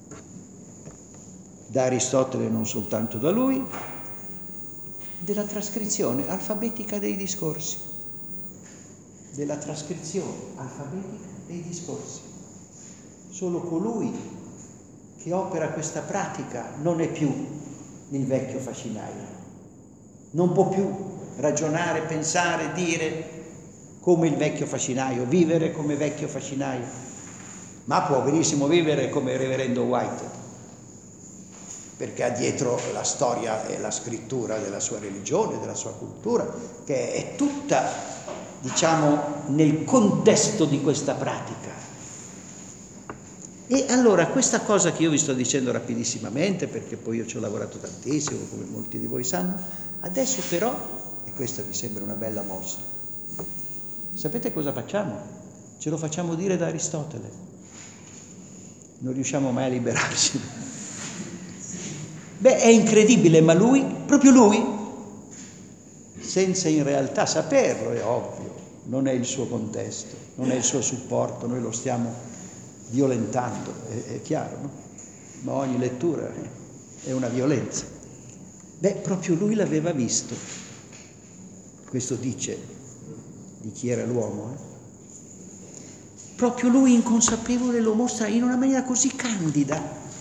da Aristotele, non soltanto da lui, della trascrizione alfabetica dei discorsi. Della trascrizione alfabetica dei discorsi. Solo colui che opera questa pratica non è più il vecchio facinaio. Non può più ragionare, pensare, dire come il vecchio facinaio, vivere come vecchio facinaio, ma può benissimo vivere come il reverendo White, perché ha dietro la storia e la scrittura della sua religione, della sua cultura, che è tutta, diciamo, nel contesto di questa pratica. E allora questa cosa che io vi sto dicendo rapidissimamente, perché poi io ci ho lavorato tantissimo, come molti di voi sanno, adesso però, e questa mi sembra una bella mossa, sapete cosa facciamo? Ce lo facciamo dire da Aristotele. Non riusciamo mai a liberarci. Beh, è incredibile, ma lui, proprio lui, senza in realtà saperlo, è ovvio, non è il suo contesto, non è il suo supporto, noi lo stiamo violentando, è, è chiaro, no? Ma ogni lettura è una violenza. Beh, proprio lui l'aveva visto. Questo dice di chi era l'uomo. Eh? Proprio lui inconsapevole lo mostra in una maniera così candida,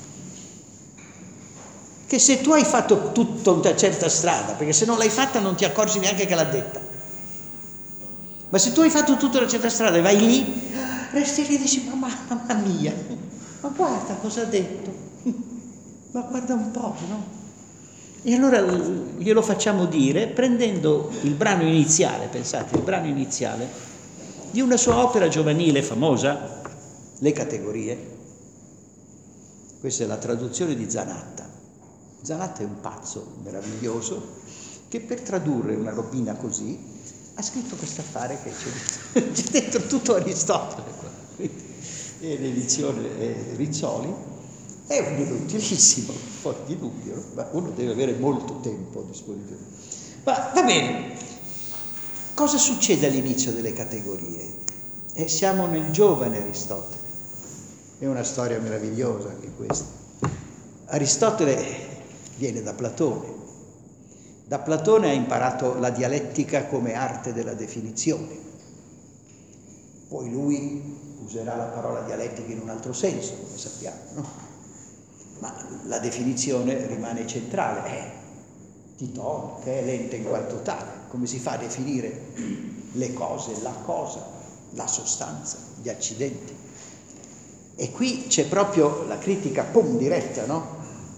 che se tu hai fatto tutta una certa strada, perché se non l'hai fatta non ti accorgi neanche che l'ha detta, ma se tu hai fatto tutta una certa strada e vai lì, resti lì e dici, mamma, mamma mia, ma guarda cosa ha detto, ma guarda un po', no? E allora glielo facciamo dire prendendo il brano iniziale, pensate, il brano iniziale di una sua opera giovanile famosa, Le Categorie. Questa è la traduzione di Zanatta. Zanatta è un pazzo meraviglioso che per tradurre una robina così ha scritto questo affare che c'è dentro, c'è dentro tutto Aristotele qua. E l'edizione è Rizzoli, è un libro utilissimo, fuori di dubbio, no? Ma uno deve avere molto tempo disponibile. Ma va bene, cosa succede all'inizio delle Categorie? Eh, siamo nel giovane Aristotele, è una storia meravigliosa anche questa. Aristotele viene da Platone. Da Platone ha imparato la dialettica come arte della definizione. Poi lui userà la parola dialettica in un altro senso, come sappiamo, no? Ma la definizione rimane centrale. È Titone, che è l'ente in quanto tale. Come si fa a definire le cose, la cosa, la sostanza, gli accidenti? E qui c'è proprio la critica, pum, diretta, no?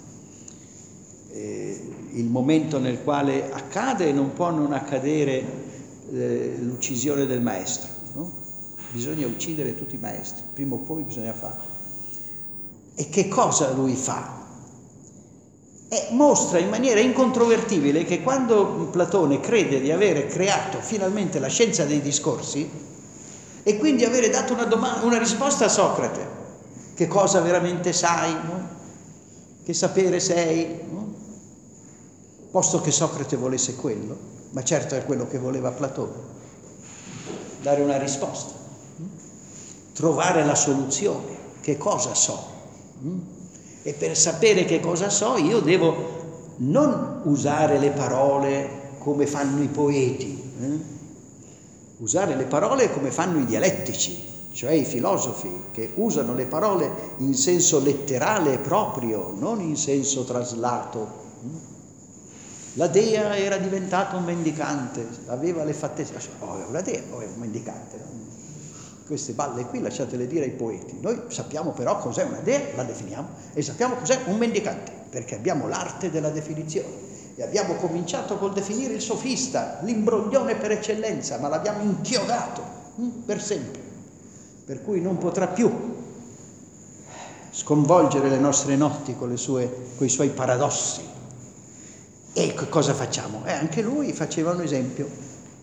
Il momento nel quale accade e non può non accadere eh, l'uccisione del maestro, no? Bisogna uccidere tutti i maestri, prima o poi bisogna farlo. E che cosa lui fa? E mostra in maniera incontrovertibile che quando Platone crede di avere creato finalmente la scienza dei discorsi e quindi avere dato una, domanda, una risposta a Socrate, che cosa veramente sai, no? Che sapere sei, no? Posto che Socrate volesse quello, ma certo è quello che voleva Platone, dare una risposta, trovare la soluzione, che cosa so, e per sapere che cosa so io devo non usare le parole come fanno i poeti, usare le parole come fanno i dialettici, cioè i filosofi che usano le parole in senso letterale e proprio, non in senso traslato. La dea era diventata un mendicante, aveva le fattezze, oh, è una dea, oh, è un mendicante. No? Queste balle qui lasciatele dire ai poeti. Noi sappiamo però cos'è una dea, la definiamo, e sappiamo cos'è un mendicante, perché abbiamo l'arte della definizione. E abbiamo cominciato col definire il sofista, l'imbroglione per eccellenza, ma l'abbiamo inchiodato hm, per sempre. Per cui non potrà più sconvolgere le nostre notti con le sue, con i suoi paradossi. E cosa facciamo? Eh, anche lui faceva un esempio.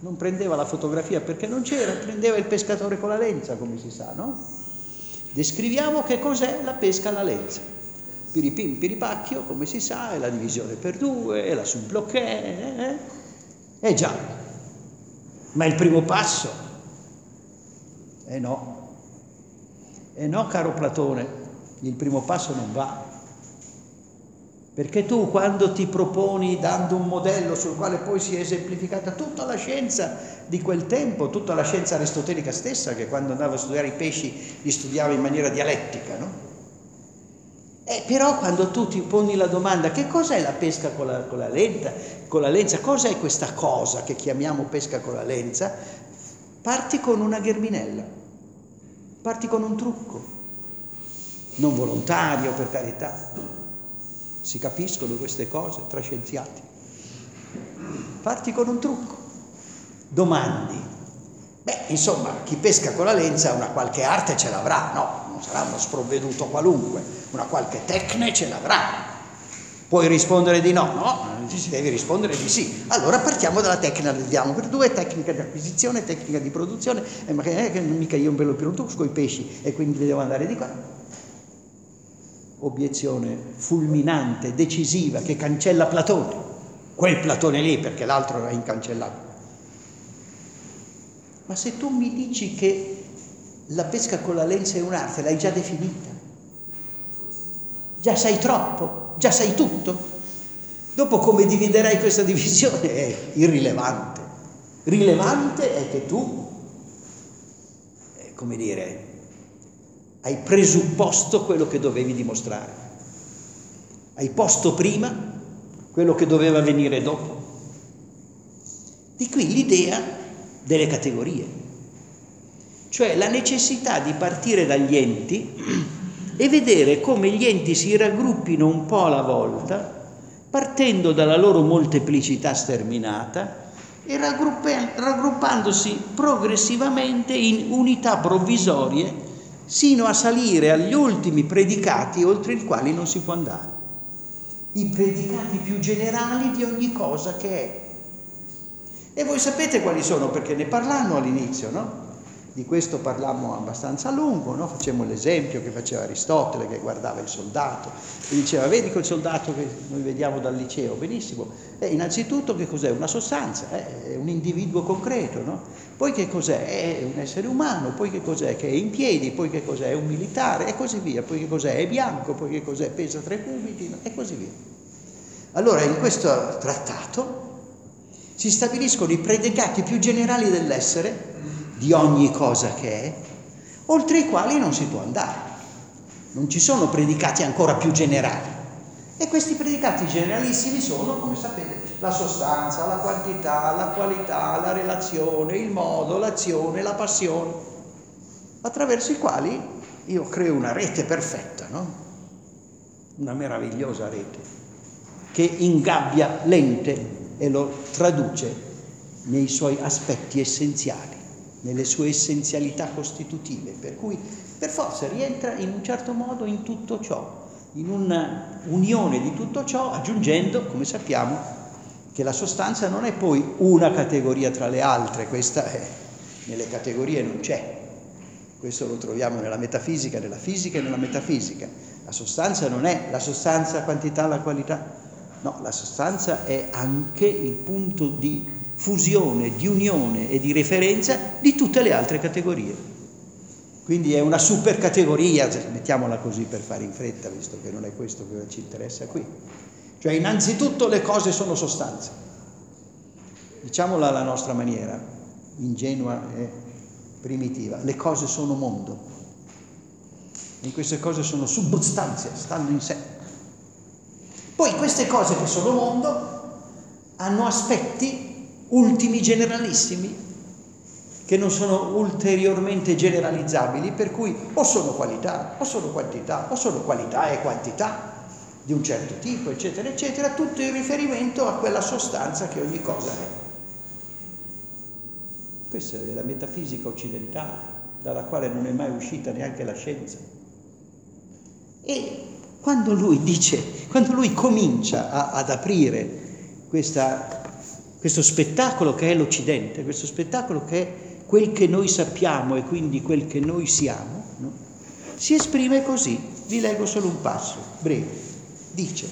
non prendeva la fotografia perché non c'era, prendeva il pescatore con la lenza, come si sa, no? Descriviamo che cos'è la pesca alla lenza. Piripim, piripacchio, come si sa, è la divisione per due, è la subblocchè, eh? È già. Ma il primo passo? Eh no. Eh no, caro Platone, il primo passo non va. Perché tu quando ti proponi, dando un modello sul quale poi si è esemplificata tutta la scienza di quel tempo, tutta la scienza aristotelica stessa, che quando andava a studiare i pesci li studiava in maniera dialettica, no? E però quando tu ti poni la domanda che cos'è la pesca con la, con la lenza, con la lenza, cos'è questa cosa che chiamiamo pesca con la lenza, parti con una gherminella, parti con un trucco, non volontario per carità. Si capiscono queste cose tra scienziati. Parti con un trucco. Domandi. Beh, insomma, chi pesca con la lenza una qualche arte ce l'avrà, no? Non sarà uno sprovveduto qualunque, una qualche tecne ce l'avrà. Puoi rispondere di no? No, si deve rispondere di sì. Allora partiamo dalla tecnica del diamo per due, tecnica di acquisizione, tecnica di produzione, e ma che, eh, mica io un bello più un trucco con i pesci e quindi devo andare di qua. Obiezione fulminante, decisiva, che cancella Platone, quel Platone lì, perché l'altro era incancellabile. Ma se tu mi dici che la pesca con la lenza è un'arte, l'hai già definita, già sai troppo, già sai tutto, dopo come dividerai questa divisione è irrilevante. Rilevante è che tu, eh, come dire, hai presupposto quello che dovevi dimostrare. Hai posto prima quello che doveva venire dopo. Di qui l'idea delle categorie, cioè la necessità di partire dagli enti e vedere come gli enti si raggruppino un po' alla volta, partendo dalla loro molteplicità sterminata e raggruppandosi progressivamente in unità provvisorie sino a salire agli ultimi predicati oltre i quali non si può andare. I predicati più generali di ogni cosa che è. E voi sapete quali sono, perché ne parlammo all'inizio, no? Di questo parlammo abbastanza a lungo, no? Facemmo l'esempio che faceva Aristotele, che guardava il soldato e diceva, vedi quel soldato che noi vediamo dal liceo, benissimo, eh, innanzitutto che cos'è? Una sostanza, eh, è un individuo concreto, no? Poi che cos'è? È un essere umano, poi che cos'è? Che è in piedi, poi che cos'è? È un militare e così via, poi che cos'è? È bianco, poi che cos'è? Pesa tre cubiti, no? E così via. Allora in questo trattato si stabiliscono i predicati più generali dell'essere, di ogni cosa che è, oltre i quali non si può andare. Non ci sono predicati ancora più generali. E questi predicati generalissimi sono, come sapete, la sostanza, la quantità, la qualità, la relazione, il modo, l'azione, la passione, attraverso i quali io creo una rete perfetta, no? Una meravigliosa rete che ingabbia l'ente e lo traduce nei suoi aspetti essenziali, nelle sue essenzialità costitutive, per cui per forza rientra in un certo modo in tutto ciò, in una unione di tutto ciò, aggiungendo, come sappiamo, che la sostanza non è poi una categoria tra le altre, questa è, nelle categorie non c'è, questo lo troviamo nella metafisica, nella fisica e nella metafisica. La sostanza non è la sostanza, quantità, la qualità, no, la sostanza è anche il punto di fusione, di unione e di referenza di tutte le altre categorie. Quindi è una super categoria, mettiamola così per fare in fretta, visto che non è questo che ci interessa qui. Cioè innanzitutto le cose sono sostanze. Diciamola alla nostra maniera, ingenua e primitiva. Le cose sono mondo. E queste cose sono substanze, stanno in sé. Poi queste cose che sono mondo hanno aspetti ultimi generalissimi che non sono ulteriormente generalizzabili, per cui o sono qualità o sono quantità o sono qualità e quantità di un certo tipo, eccetera eccetera, tutto in riferimento a quella sostanza che ogni cosa è. Questa è la metafisica occidentale, dalla quale non è mai uscita neanche la scienza. E quando lui dice, quando lui comincia a, ad aprire questa questo spettacolo che è l'Occidente, questo spettacolo che è quel che noi sappiamo e quindi quel che noi siamo, no? Si esprime così. Vi leggo solo un passo, breve. Dice,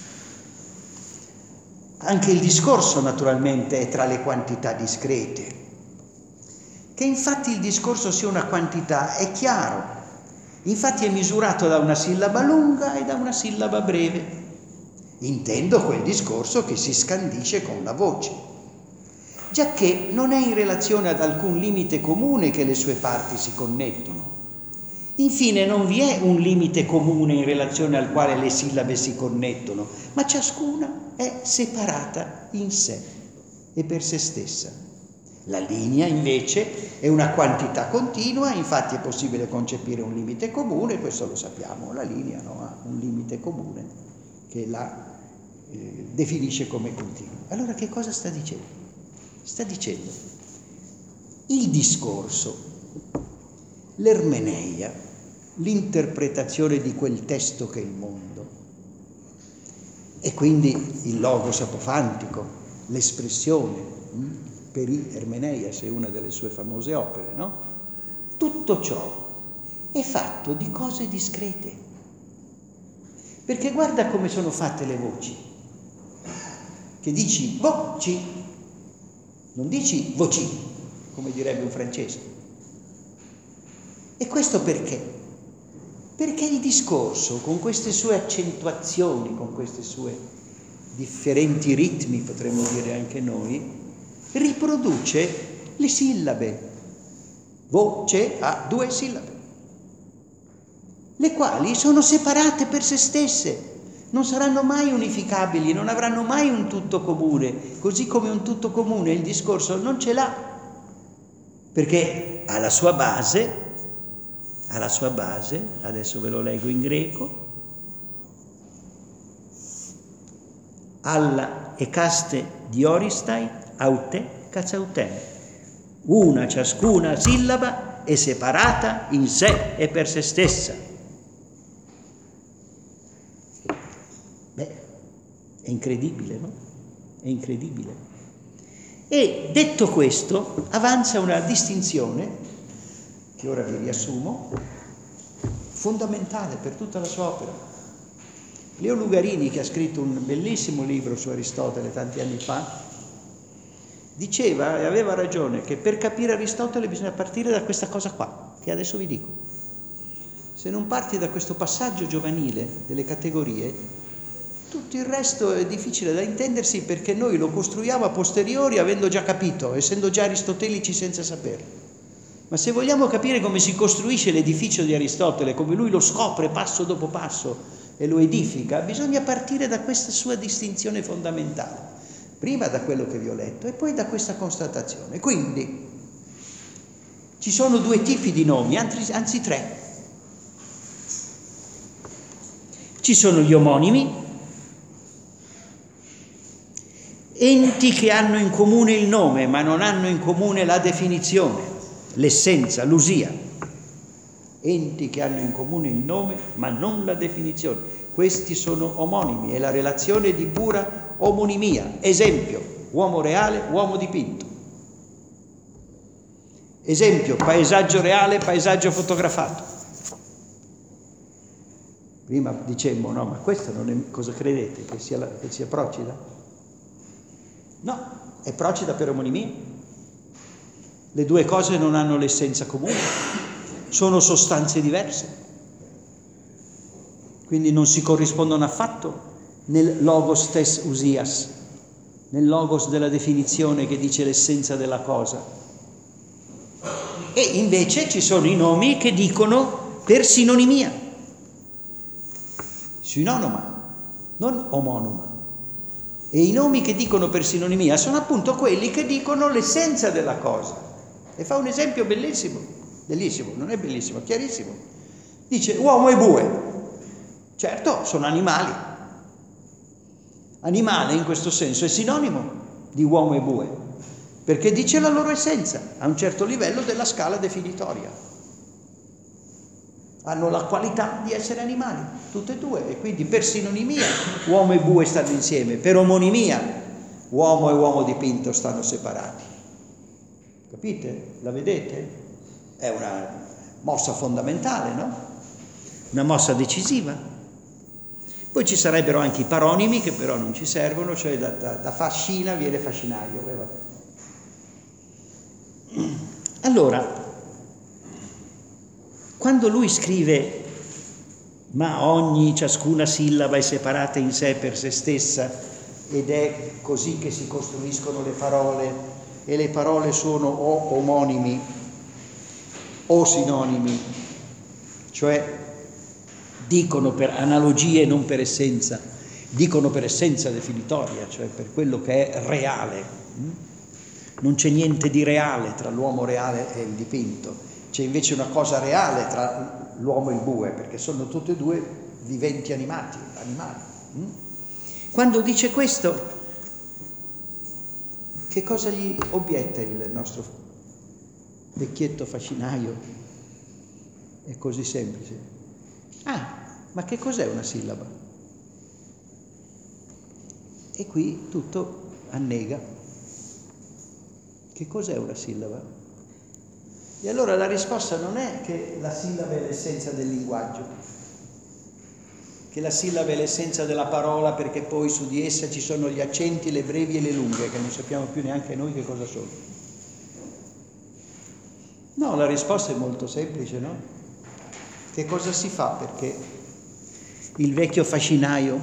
anche il discorso naturalmente è tra le quantità discrete. Che infatti il discorso sia una quantità è chiaro, infatti è misurato da una sillaba lunga e da una sillaba breve. Intendo quel discorso che si scandisce con la voce, giacché non è in relazione ad alcun limite comune che le sue parti si connettono. Infine non vi è un limite comune in relazione al quale le sillabe si connettono, ma ciascuna è separata in sé e per se stessa. La linea invece è una quantità continua, infatti è possibile concepire un limite comune, questo lo sappiamo, la linea no, ha un limite comune che la eh, definisce come continua. Allora che cosa sta dicendo? Sta dicendo il discorso, l'ermeneia, l'interpretazione di quel testo che è il mondo, e quindi il logos apofantico, l'espressione, hm? Peri Ermeneias è una delle sue famose opere, no? Tutto ciò è fatto di cose discrete, perché guarda come sono fatte le voci, che dici voci, non dici voci, come direbbe un francese. E questo perché? Perché il discorso, con queste sue accentuazioni, con questi suoi differenti ritmi, potremmo dire anche noi, riproduce le sillabe. Voce ha due sillabe, le quali sono separate per se stesse, non saranno mai unificabili, non avranno mai un tutto comune, così come un tutto comune il discorso non ce l'ha, perché alla sua base, alla sua base, adesso ve lo leggo in greco, alla ekaste dioristai aute kazauten, una ciascuna sillaba è separata in sé e per se stessa. Beh, è incredibile, no? È incredibile. E detto questo, avanza una distinzione, che ora vi riassumo, fondamentale per tutta la sua opera. Leo Lugarini, che ha scritto un bellissimo libro su Aristotele tanti anni fa, diceva, e aveva ragione, che per capire Aristotele bisogna partire da questa cosa qua, che adesso vi dico. Se non parti da questo passaggio giovanile delle categorie, tutto il resto è difficile da intendersi, perché noi lo costruiamo a posteriori avendo già capito, essendo già aristotelici senza saperlo. Ma se vogliamo capire come si costruisce l'edificio di Aristotele, come lui lo scopre passo dopo passo e lo edifica, bisogna partire da questa sua distinzione fondamentale. Prima da quello che vi ho letto e poi da questa constatazione. Quindi ci sono due tipi di nomi, anzi, anzi tre. Ci sono gli omonimi, enti che hanno in comune il nome ma non hanno in comune la definizione, l'essenza, l'usia. Enti che hanno in comune il nome ma non la definizione. Questi sono omonimi, è la relazione di pura omonimia. Esempio, uomo reale, uomo dipinto. Esempio, paesaggio reale, paesaggio fotografato. Prima dicemmo, no, ma questo non è, cosa credete? Che sia, la, che sia Procida? No, è Procida per omonimia. Le due cose non hanno l'essenza comune, sono sostanze diverse, quindi non si corrispondono affatto nel logos tes usias, nel logos della definizione che dice l'essenza della cosa. E invece ci sono i nomi che dicono per sinonimia, sinonima, non omonima. E i nomi che dicono per sinonimia sono appunto quelli che dicono l'essenza della cosa. E fa un esempio bellissimo, bellissimo, non è bellissimo, è chiarissimo. Dice uomo e bue. Certo, sono animali. Animale in questo senso è sinonimo di uomo e bue, perché dice la loro essenza a un certo livello della scala definitoria. Hanno la qualità di essere animali, tutte e due, e quindi per sinonimia uomo e bue stanno insieme, per omonimia uomo e uomo dipinto stanno separati. Capite? La vedete? È una mossa fondamentale, no? Una mossa decisiva. Poi ci sarebbero anche i paronimi che però non ci servono, cioè da, da, da fascina viene fascinario. Beh, vabbè. Allora, quando lui scrive ma ogni, ciascuna sillaba è separata in sé per se stessa ed è così che si costruiscono le parole e le parole sono o omonimi o sinonimi, cioè dicono per analogie non per essenza, dicono per essenza definitoria, cioè per quello che è reale. Non c'è niente di reale tra l'uomo reale e il dipinto, c'è invece una cosa reale tra l'uomo e il bue, perché sono tutti e due viventi animati, animali. Quando dice questo, che cosa gli obietta il nostro vecchietto fascinaio? È così semplice. Ah, ma che cos'è una sillaba? E qui tutto annega. Che cos'è una sillaba? E allora la risposta non è che la sillaba è l'essenza del linguaggio, che la sillaba è l'essenza della parola perché poi su di essa ci sono gli accenti, le brevi e le lunghe, che non sappiamo più neanche noi che cosa sono. No, la risposta è molto semplice, no? Che cosa si fa perché il vecchio fascinaio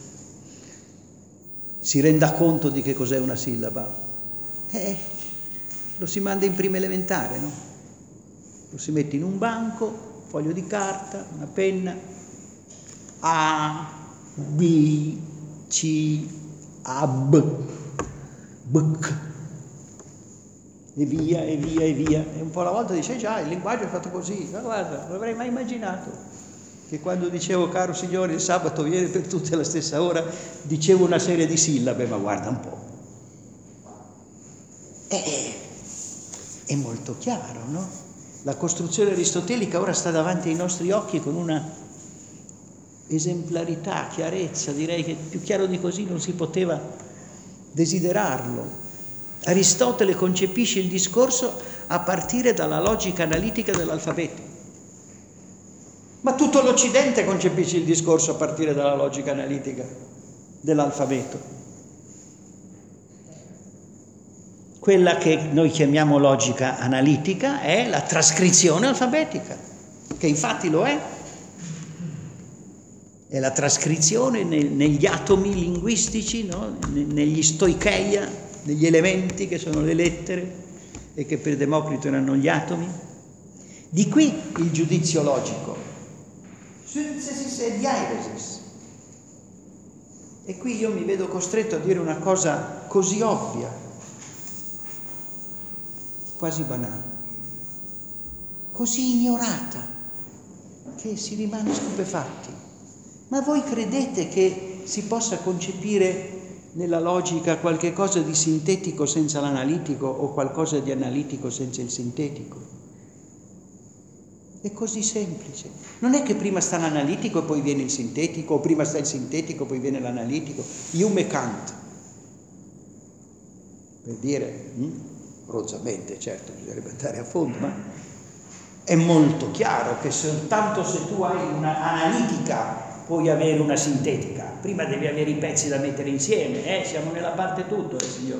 si renda conto di che cos'è una sillaba? Eh, lo si manda in prima elementare, no? Lo si mette in un banco, foglio di carta, una penna, A, B, C, A, B, B, e via, e via, e via. E un po' alla volta dice, già, il linguaggio è fatto così. Ma guarda, non avrei mai immaginato che quando dicevo, caro Signore, il sabato viene per tutti alla stessa ora, dicevo una serie di sillabe, ma guarda un po'. È, è molto chiaro, no? La costruzione aristotelica ora sta davanti ai nostri occhi con una esemplarità, chiarezza, direi che più chiaro di così non si poteva desiderarlo. Aristotele concepisce il discorso a partire dalla logica analitica dell'alfabeto. Ma tutto l'Occidente concepisce il discorso a partire dalla logica analitica dell'alfabeto. Quella che noi chiamiamo logica analitica è la trascrizione alfabetica, che infatti lo è. È la trascrizione nel, negli atomi linguistici, no? Negli stoicheia, negli elementi che sono le lettere e che per Democrito erano gli atomi. Di qui il giudizio logico. Synthesis e diaeresis. E qui io mi vedo costretto a dire una cosa così ovvia, quasi banale, così ignorata, che si rimane stupefatti. Ma voi credete che si possa concepire nella logica qualche cosa di sintetico senza l'analitico o qualcosa di analitico senza il sintetico? È così semplice. Non è che prima sta l'analitico e poi viene il sintetico, o prima sta il sintetico e poi viene l'analitico. Hume e Kant. Per dire, hm? rozzamente, certo, bisognerebbe andare a fondo, ma è molto chiaro che soltanto se tu hai una analitica puoi avere una sintetica. Prima devi avere i pezzi da mettere insieme, eh? Siamo nella parte tutto, eh, Signore.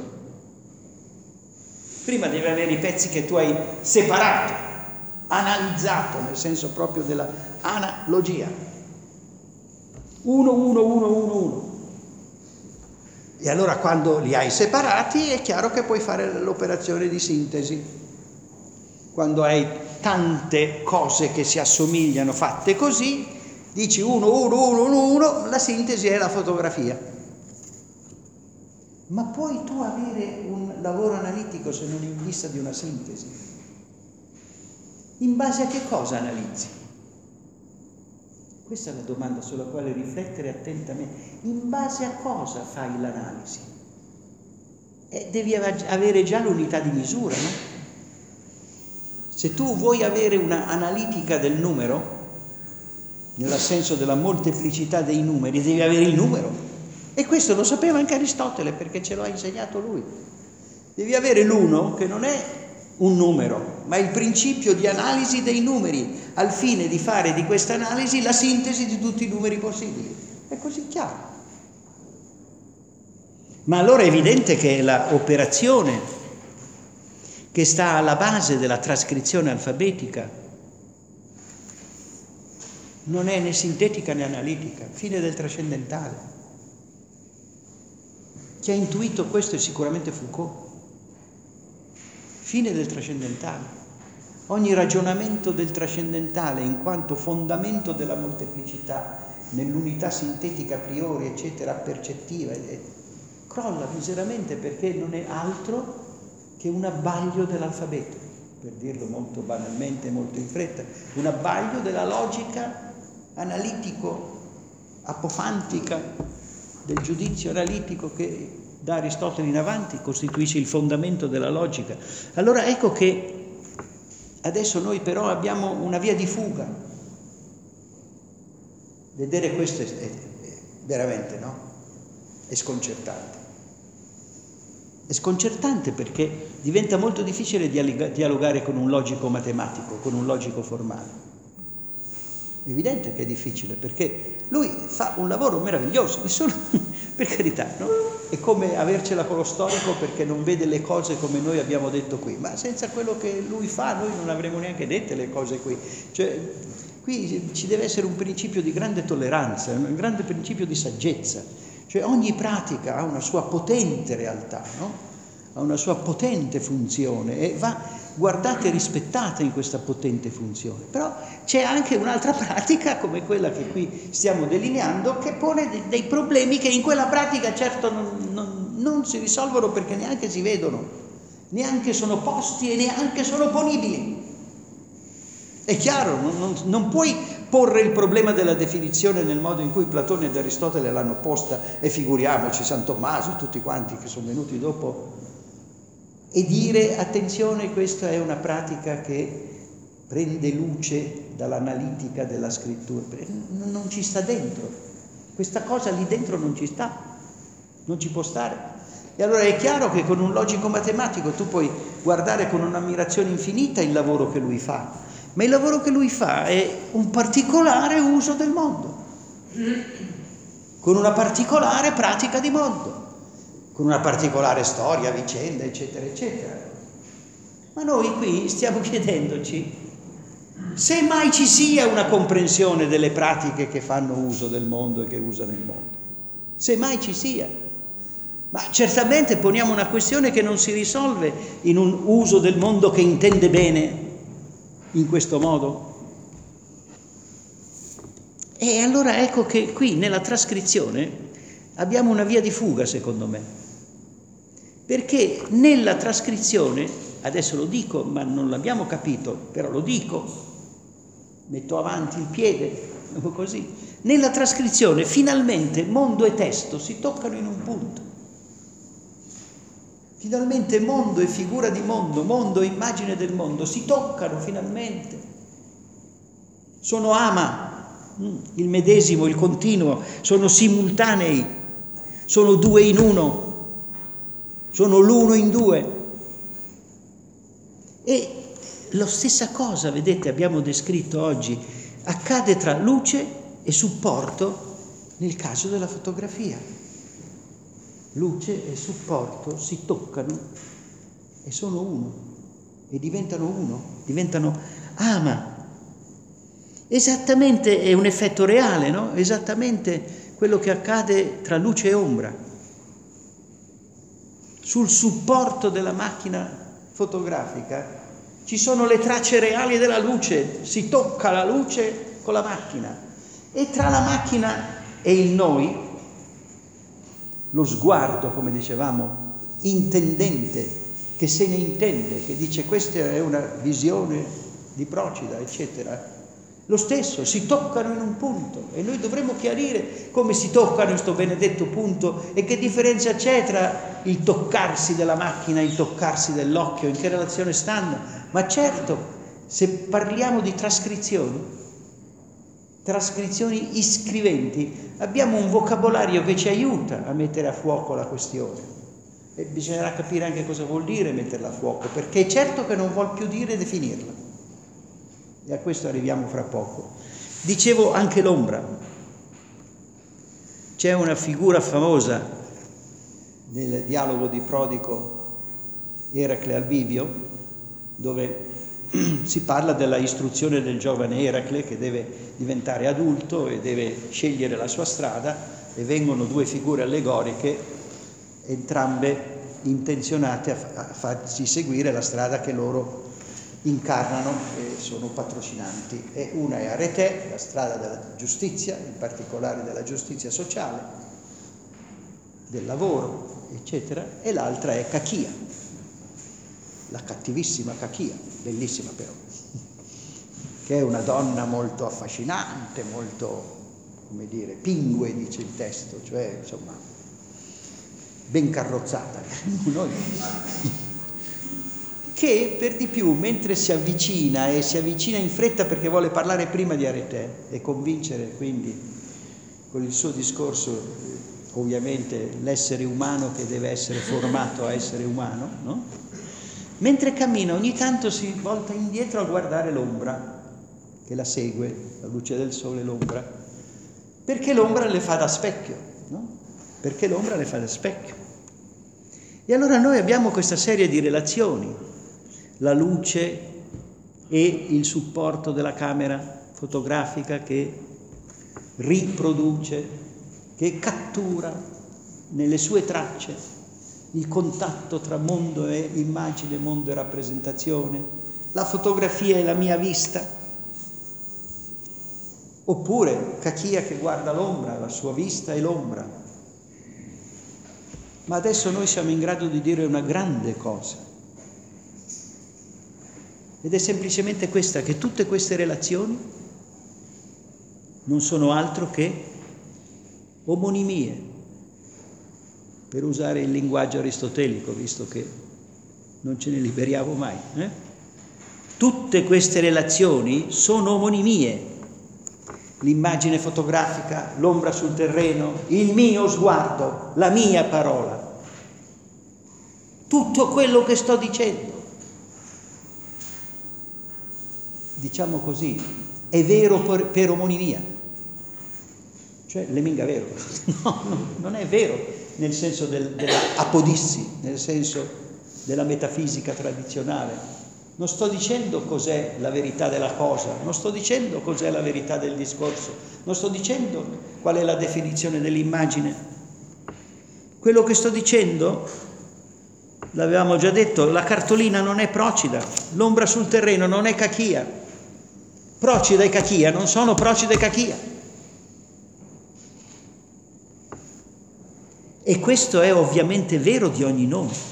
Prima devi avere i pezzi che tu hai separato, analizzato, nel senso proprio della analogia. Uno, uno, uno, uno, uno. E allora quando li hai separati è chiaro che puoi fare l'operazione di sintesi. Quando hai tante cose che si assomigliano fatte così, dici uno, uno, uno, uno, uno, la sintesi è la fotografia. Ma puoi tu avere un lavoro analitico se non in vista di una sintesi? In base a che cosa analizzi? Questa è la domanda sulla quale riflettere attentamente. In base a cosa fai l'analisi? Eh, devi avere già l'unità di misura, no? Se tu vuoi avere una analitica del numero, nel senso della molteplicità dei numeri, devi avere il numero. E questo lo sapeva anche Aristotele, perché ce lo ha insegnato lui. Devi avere l'uno, che non è un numero, ma il principio di analisi dei numeri, al fine di fare di questa analisi la sintesi di tutti i numeri possibili. È così chiaro. Ma allora è evidente che l'operazione che sta alla base della trascrizione alfabetica non è né sintetica né analitica, fine del trascendentale. Chi ha intuito questo è sicuramente Foucault. Fine del trascendentale. Ogni ragionamento del trascendentale in quanto fondamento della molteplicità, nell'unità sintetica a priori, eccetera, percettiva, e crolla miseramente perché non è altro che un abbaglio dell'alfabeto, per dirlo molto banalmente, molto in fretta, un abbaglio della logica analitico, apofantica, del giudizio analitico che da Aristotele in avanti costituisce il fondamento della logica. Allora ecco che adesso noi però abbiamo una via di fuga. Vedere questo è, è, è veramente, no? È sconcertante. È sconcertante perché diventa molto difficile dialogare con un logico matematico, con un logico formale. È evidente che è difficile perché lui fa un lavoro meraviglioso, nessuno, per carità, no? È come avercela con lo storico perché non vede le cose come noi abbiamo detto qui, ma senza quello che lui fa noi non avremmo neanche dette le cose qui. Cioè, qui ci deve essere un principio di grande tolleranza, un grande principio di saggezza. Cioè ogni pratica ha una sua potente realtà, no? Ha una sua potente funzione e va guardata e rispettata in questa potente funzione. Però c'è anche un'altra pratica, come quella che qui stiamo delineando, che pone de- dei problemi che in quella pratica certo non, non, non si risolvono perché neanche si vedono, neanche sono posti e neanche sono ponibili. È chiaro, non, non, non puoi porre il problema della definizione nel modo in cui Platone ed Aristotele l'hanno posta, e figuriamoci San Tommaso e tutti quanti che sono venuti dopo, e dire attenzione, questa è una pratica che prende luce dall'analitica della scrittura. Non ci sta dentro, questa cosa lì dentro non ci sta, non ci può stare. E allora è chiaro che con un logico matematico tu puoi guardare con un'ammirazione infinita il lavoro che lui fa, ma il lavoro che lui fa è un particolare uso del mondo, con una particolare pratica di mondo, con una particolare storia, vicenda, eccetera, eccetera. Ma noi qui stiamo chiedendoci se mai ci sia una comprensione delle pratiche che fanno uso del mondo e che usano il mondo. Se mai ci sia. Ma certamente poniamo una questione che non si risolve in un uso del mondo che intende bene in questo modo. E allora ecco che qui nella trascrizione abbiamo una via di fuga, secondo me. Perché nella trascrizione, adesso lo dico, ma non l'abbiamo capito, però lo dico, metto avanti il piede, così. Nella trascrizione finalmente mondo e testo si toccano in un punto. Finalmente mondo e figura di mondo, mondo e immagine del mondo si toccano finalmente. Sono ama, il medesimo, il continuo, sono simultanei, sono due in uno. Sono l'uno in due. E la stessa cosa, vedete, abbiamo descritto oggi, accade tra luce e supporto nel caso della fotografia. Luce e supporto si toccano e sono uno, e diventano uno, diventano ama. Esattamente, è un effetto reale, no? Esattamente quello che accade tra luce e ombra. Sul supporto della macchina fotografica ci sono le tracce reali della luce, si tocca la luce con la macchina, e tra la macchina e il noi, lo sguardo, come dicevamo, intendente, che se ne intende, che dice questa è una visione di Procida, eccetera, lo stesso, si toccano in un punto, e noi dovremmo chiarire come si toccano in questo benedetto punto e che differenza c'è tra il toccarsi della macchina e il toccarsi dell'occhio, in che relazione stanno. Ma certo, se parliamo di trascrizioni, trascrizioni iscriventi, abbiamo un vocabolario che ci aiuta a mettere a fuoco la questione. E bisognerà capire anche cosa vuol dire metterla a fuoco, perché è certo che non vuol più dire definirla. E a questo arriviamo fra poco. Dicevo anche l'ombra. C'è una figura famosa nel dialogo di Prodico Eracle al Bivio, dove si parla della istruzione del giovane Eracle che deve diventare adulto e deve scegliere la sua strada, e vengono due figure allegoriche, entrambe intenzionate a farsi seguire la strada che loro incarnano e sono patrocinanti. E una è Arete, la strada della giustizia, in particolare della giustizia sociale, del lavoro, eccetera, e l'altra è Cachia, la cattivissima Cachia, bellissima però, che è una donna molto affascinante, molto, come dire, pingue, dice il testo, cioè insomma ben carrozzata, noi. Che per di più, mentre si avvicina e si avvicina in fretta perché vuole parlare prima di Arete e convincere quindi con il suo discorso ovviamente l'essere umano che deve essere formato a essere umano, no? Mentre cammina ogni tanto si volta indietro a guardare l'ombra che la segue, la luce del sole, l'ombra, perché l'ombra le fa da specchio, no? Perché l'ombra le fa da specchio. E allora noi abbiamo questa serie di relazioni, la luce e il supporto della camera fotografica che riproduce, che cattura nelle sue tracce il contatto tra mondo e immagine, mondo e rappresentazione, la fotografia e la mia vista. Oppure Cachia che guarda l'ombra, la sua vista e l'ombra. Ma adesso noi siamo in grado di dire una grande cosa. Ed è semplicemente questa, che tutte queste relazioni non sono altro che omonimie, per usare il linguaggio aristotelico, visto che non ce ne liberiamo mai. Eh? Tutte queste relazioni sono omonimie. L'immagine fotografica, l'ombra sul terreno, il mio sguardo, la mia parola. Tutto quello che sto dicendo, diciamo così, è vero per, per omonimia. Cioè, l'eminga vero. No, no, non è vero nel senso del, della apodissi, nel senso della metafisica tradizionale. Non sto dicendo cos'è la verità della cosa, non sto dicendo cos'è la verità del discorso, non sto dicendo qual è la definizione dell'immagine. Quello che sto dicendo, l'avevamo già detto, la cartolina non è Procida, l'ombra sul terreno non è Cachia. Procida e Cachia non sono Procida e Cachia. E questo è ovviamente vero di ogni nome.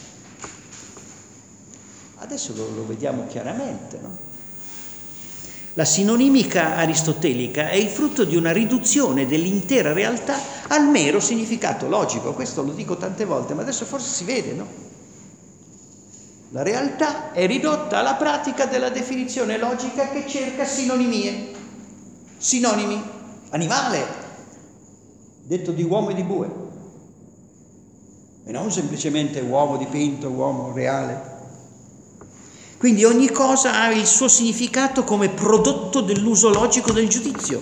Adesso lo, lo vediamo chiaramente, no? La sinonimica aristotelica è il frutto di una riduzione dell'intera realtà al mero significato logico. Questo lo dico tante volte, ma adesso forse si vede, no? La realtà è ridotta alla pratica della definizione logica che cerca sinonimie. Sinonimi. Animale, detto di uomo e di bue. E non semplicemente uomo dipinto, uomo reale. Quindi ogni cosa ha il suo significato come prodotto dell'uso logico del giudizio.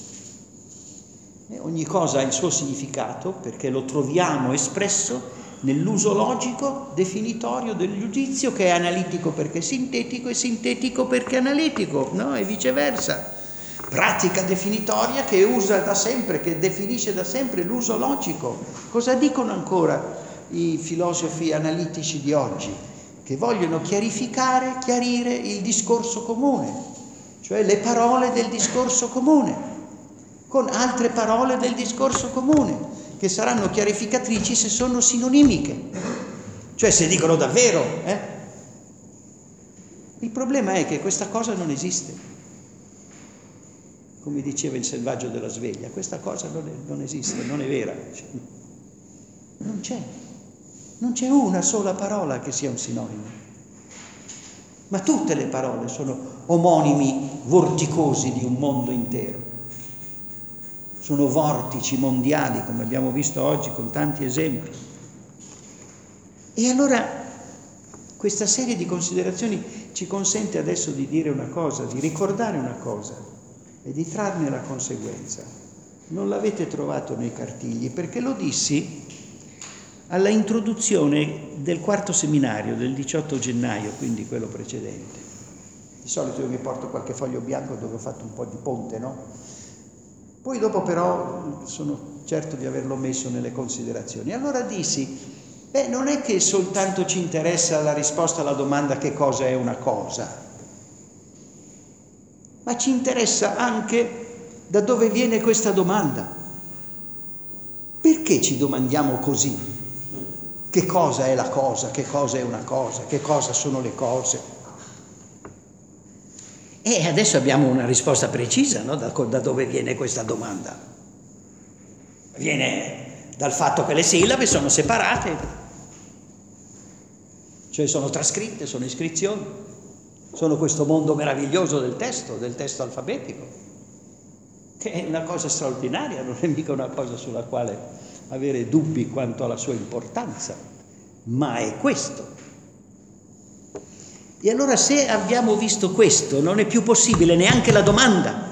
E ogni cosa ha il suo significato perché lo troviamo espresso nell'uso logico definitorio del giudizio, che è analitico perché è sintetico e sintetico perché è analitico, no? E viceversa. Pratica definitoria che usa da sempre, che definisce da sempre l'uso logico. Cosa dicono ancora i filosofi analitici di oggi? Che vogliono chiarificare, chiarire il discorso comune, cioè le parole del discorso comune, con altre parole del discorso comune, che saranno chiarificatrici se sono sinonimiche, cioè se dicono davvero. Eh? Il problema è che questa cosa non esiste. Come diceva il selvaggio della sveglia, questa cosa non, è, non esiste, non è vera. Non c'è. Non c'è una sola parola che sia un sinonimo, ma tutte le parole sono omonimi vorticosi di un mondo intero. sono vortici mondiali, come abbiamo visto oggi con tanti esempi. E allora questa serie di considerazioni ci consente adesso di dire una cosa, di ricordare una cosa e di trarne la conseguenza. Non l'avete trovato nei cartigli, perché lo dissi alla introduzione del quarto seminario del diciotto gennaio, quindi quello precedente. Di solito io mi porto qualche foglio bianco dove ho fatto un po' di ponte, no? Poi dopo però sono certo di averlo messo nelle considerazioni. Allora dissi, beh, non è che soltanto ci interessa la risposta alla domanda che cosa è una cosa, ma ci interessa anche da dove viene questa domanda. Perché ci domandiamo così? Che cosa è la cosa? Che cosa è una cosa? Che cosa sono le cose? E adesso abbiamo una risposta precisa, no? da, da dove viene questa domanda. Viene dal fatto che le sillabe sono separate, cioè sono trascritte, sono iscrizioni, sono questo mondo meraviglioso del testo, del testo alfabetico, che è una cosa straordinaria, non è mica una cosa sulla quale avere dubbi quanto alla sua importanza, ma è questo. E allora se abbiamo visto questo, non è più possibile neanche la domanda.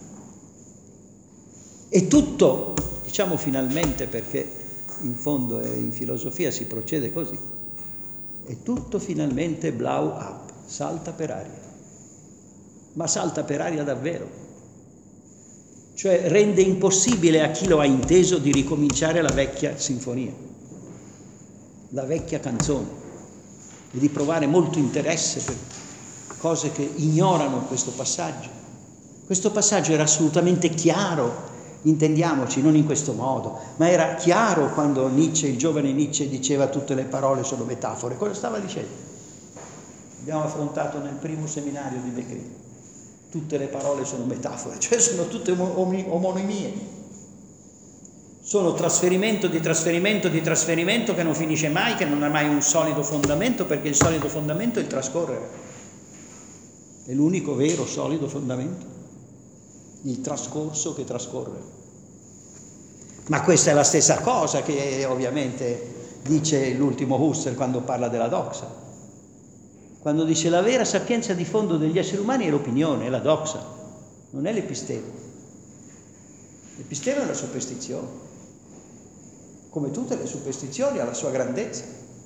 E tutto, diciamo finalmente, perché in fondo e in filosofia si procede così, è tutto finalmente blow up, salta per aria. Ma salta per aria davvero. Cioè rende impossibile a chi lo ha inteso di ricominciare la vecchia sinfonia, la vecchia canzone, e di provare molto interesse per cose che ignorano questo passaggio. Questo passaggio era assolutamente chiaro, intendiamoci, non in questo modo, ma era chiaro quando Nietzsche, il giovane Nietzsche, diceva tutte le parole sono metafore. Cosa stava dicendo? Abbiamo affrontato nel primo seminario di Becquet. Tutte le parole sono metafore, cioè sono tutte omonimie. Sono trasferimento di trasferimento di trasferimento che non finisce mai, che non ha mai un solido fondamento, perché il solido fondamento è il trascorrere. È l'unico vero solido fondamento, il trascorso che trascorre. Ma questa è la stessa cosa che ovviamente dice l'ultimo Husserl quando parla della doxa. Quando dice la vera sapienza di fondo degli esseri umani è l'opinione, è la doxa, non è l'epistema. L'epistema è una superstizione. Come tutte le superstizioni ha la sua grandezza.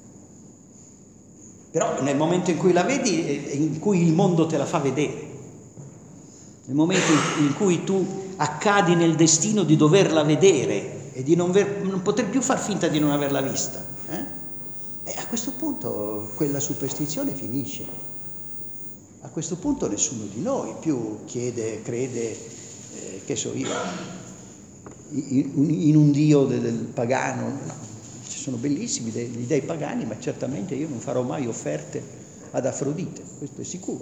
Però nel momento in cui la vedi, in cui il mondo te la fa vedere, nel momento in cui tu accadi nel destino di doverla vedere e di non, ver, non poter più far finta di non averla vista, eh? E a questo punto quella superstizione finisce. A questo punto nessuno di noi più chiede, crede, eh, che so io, in un dio del pagano. No, ci sono bellissimi gli dei pagani, ma certamente io non farò mai offerte ad Afrodite, questo è sicuro.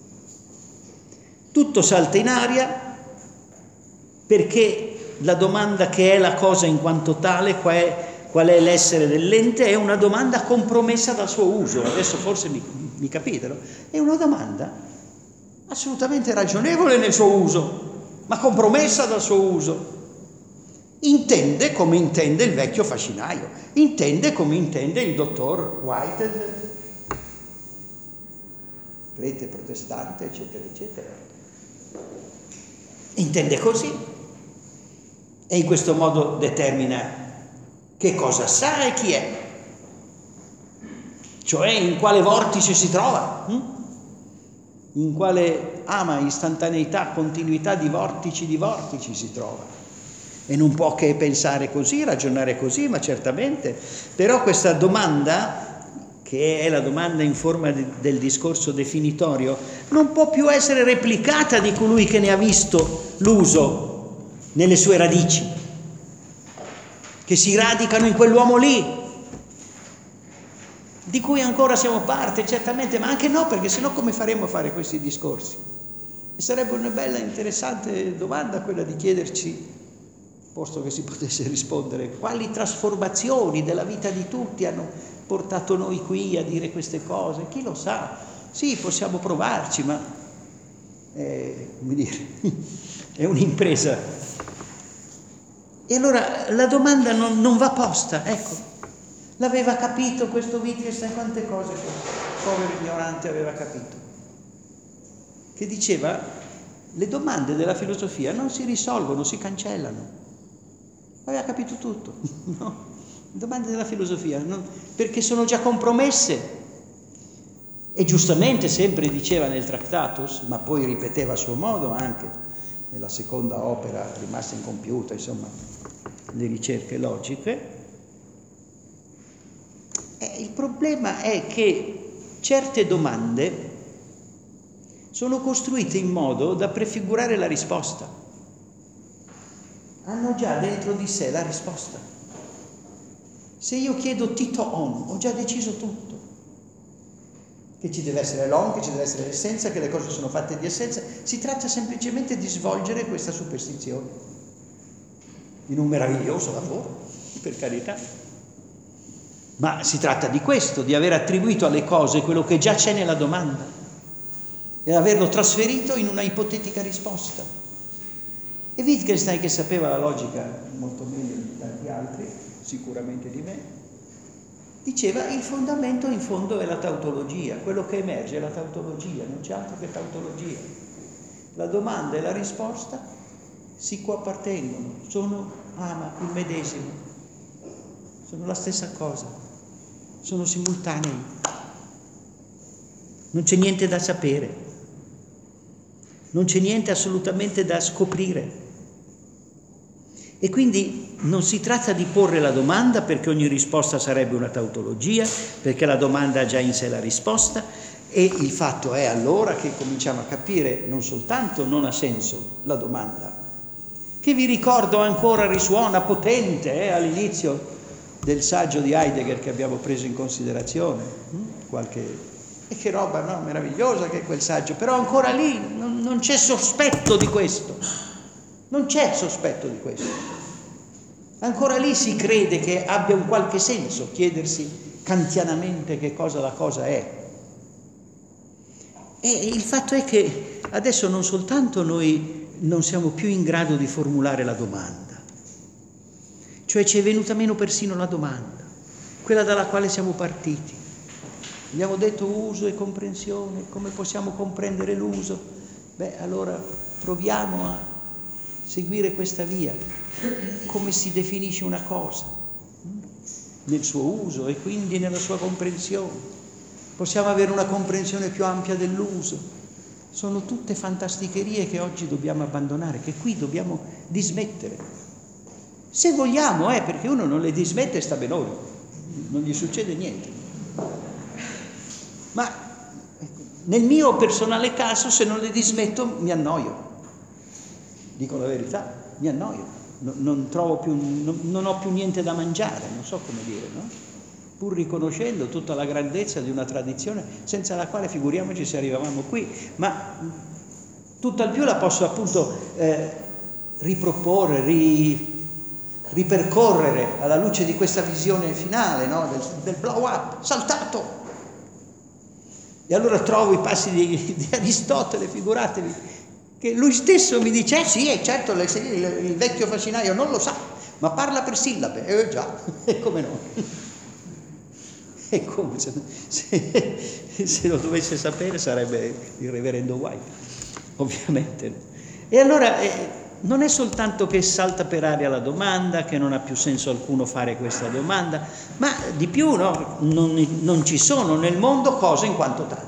Tutto salta in aria perché la domanda che è la cosa in quanto tale, qual è, qual è l'essere dell'ente, è una domanda compromessa dal suo uso. Adesso forse mi, mi capite, no? È una domanda assolutamente ragionevole nel suo uso, ma compromessa dal suo uso. Intende come intende il vecchio facinaio, intende come intende il dottor Whitehead, prete protestante, eccetera, eccetera. Intende così e in questo modo determina che cosa sa e chi è, cioè in quale vortice si trova, hm? in quale ama, istantaneità, continuità di vortici di vortici si trova. E non può che pensare così, ragionare così, ma certamente. Però questa domanda, che è la domanda in forma di, del discorso definitorio, non può più essere replicata di colui che ne ha visto l'uso nelle sue radici, che si radicano in quell'uomo lì, di cui ancora siamo parte, certamente, ma anche no, perché sennò come faremo a fare questi discorsi? E sarebbe una bella, interessante domanda quella di chiederci, posto che si potesse rispondere, quali trasformazioni della vita di tutti hanno portato noi qui a dire queste cose? Chi lo sa? Sì, possiamo provarci, ma è, come dire, è un'impresa E allora la domanda non, non va posta, ecco. L'aveva capito questo Wittgenstein, quante cose il povero ignorante aveva capito. Che diceva, le domande della filosofia non si risolvono, si cancellano. Aveva capito tutto, no? Le domande della filosofia, non, perché sono già compromesse. E giustamente sempre diceva nel Tractatus, ma poi ripeteva a suo modo anche nella seconda opera rimasta incompiuta, insomma, le ricerche logiche. E il problema è che certe domande sono costruite in modo da prefigurare la risposta. Hanno già dentro di sé la risposta. Se io chiedo Tito on, ho già deciso tutto. Che ci deve essere l'on, che ci deve essere l'essenza, che le cose sono fatte di essenza. Si tratta semplicemente di svolgere questa superstizione in un meraviglioso lavoro, per carità. Ma si tratta di questo, di aver attribuito alle cose quello che già c'è nella domanda e averlo trasferito in una ipotetica risposta. E Wittgenstein, che sapeva la logica molto meglio di tanti altri, sicuramente di me, diceva il fondamento in fondo è la tautologia, quello che emerge è la tautologia, non c'è altro che tautologia. La domanda e la risposta si coappartengono, sono ama il medesimo, sono la stessa cosa, sono simultanei, non c'è niente da sapere, non c'è niente assolutamente da scoprire. E quindi non si tratta di porre la domanda perché ogni risposta sarebbe una tautologia, perché la domanda ha già in sé la risposta, e il fatto è allora che cominciamo a capire non soltanto non ha senso la domanda, che vi ricordo ancora risuona potente eh, all'inizio del saggio di Heidegger che abbiamo preso in considerazione, qualche... e che roba no, meravigliosa che è quel saggio, però ancora lì non, non c'è sospetto di questo. Non c'è sospetto di questo. Ancora lì si crede che abbia un qualche senso chiedersi kantianamente che cosa la cosa è. E il fatto è che adesso non soltanto noi non siamo più in grado di formulare la domanda, cioè ci è venuta meno persino la domanda, quella dalla quale siamo partiti. Abbiamo detto uso e comprensione, come possiamo comprendere l'uso? Beh, allora proviamo a seguire questa via, come si definisce una cosa nel suo uso e quindi nella sua comprensione. Possiamo avere una comprensione più ampia dell'uso. Sono tutte fantasticherie che oggi dobbiamo abbandonare, che qui dobbiamo dismettere. Se vogliamo, eh, perché uno non le dismette e sta benone, non gli succede niente. Ma nel mio personale caso, se non le dismetto, mi annoio. Dico la verità, mi annoio, non, non trovo più, non, non ho più niente da mangiare, non so come dire, no? Pur riconoscendo tutta la grandezza di una tradizione senza la quale figuriamoci se arrivavamo qui, ma tutt'al più la posso appunto eh, riproporre, ri, ripercorrere alla luce di questa visione finale, no? del, del blow up, saltato. E allora trovo i passi di, di Aristotele, figuratevi, che lui stesso mi dice, eh sì, è certo, il, il vecchio facinaio non lo sa, ma parla per sillabe, e eh, già, e come no? E come se, se, se lo dovesse sapere sarebbe il reverendo White, ovviamente. E allora eh, non è soltanto che salta per aria la domanda, che non ha più senso alcuno fare questa domanda, ma di più no, non, non ci sono nel mondo cose in quanto tali.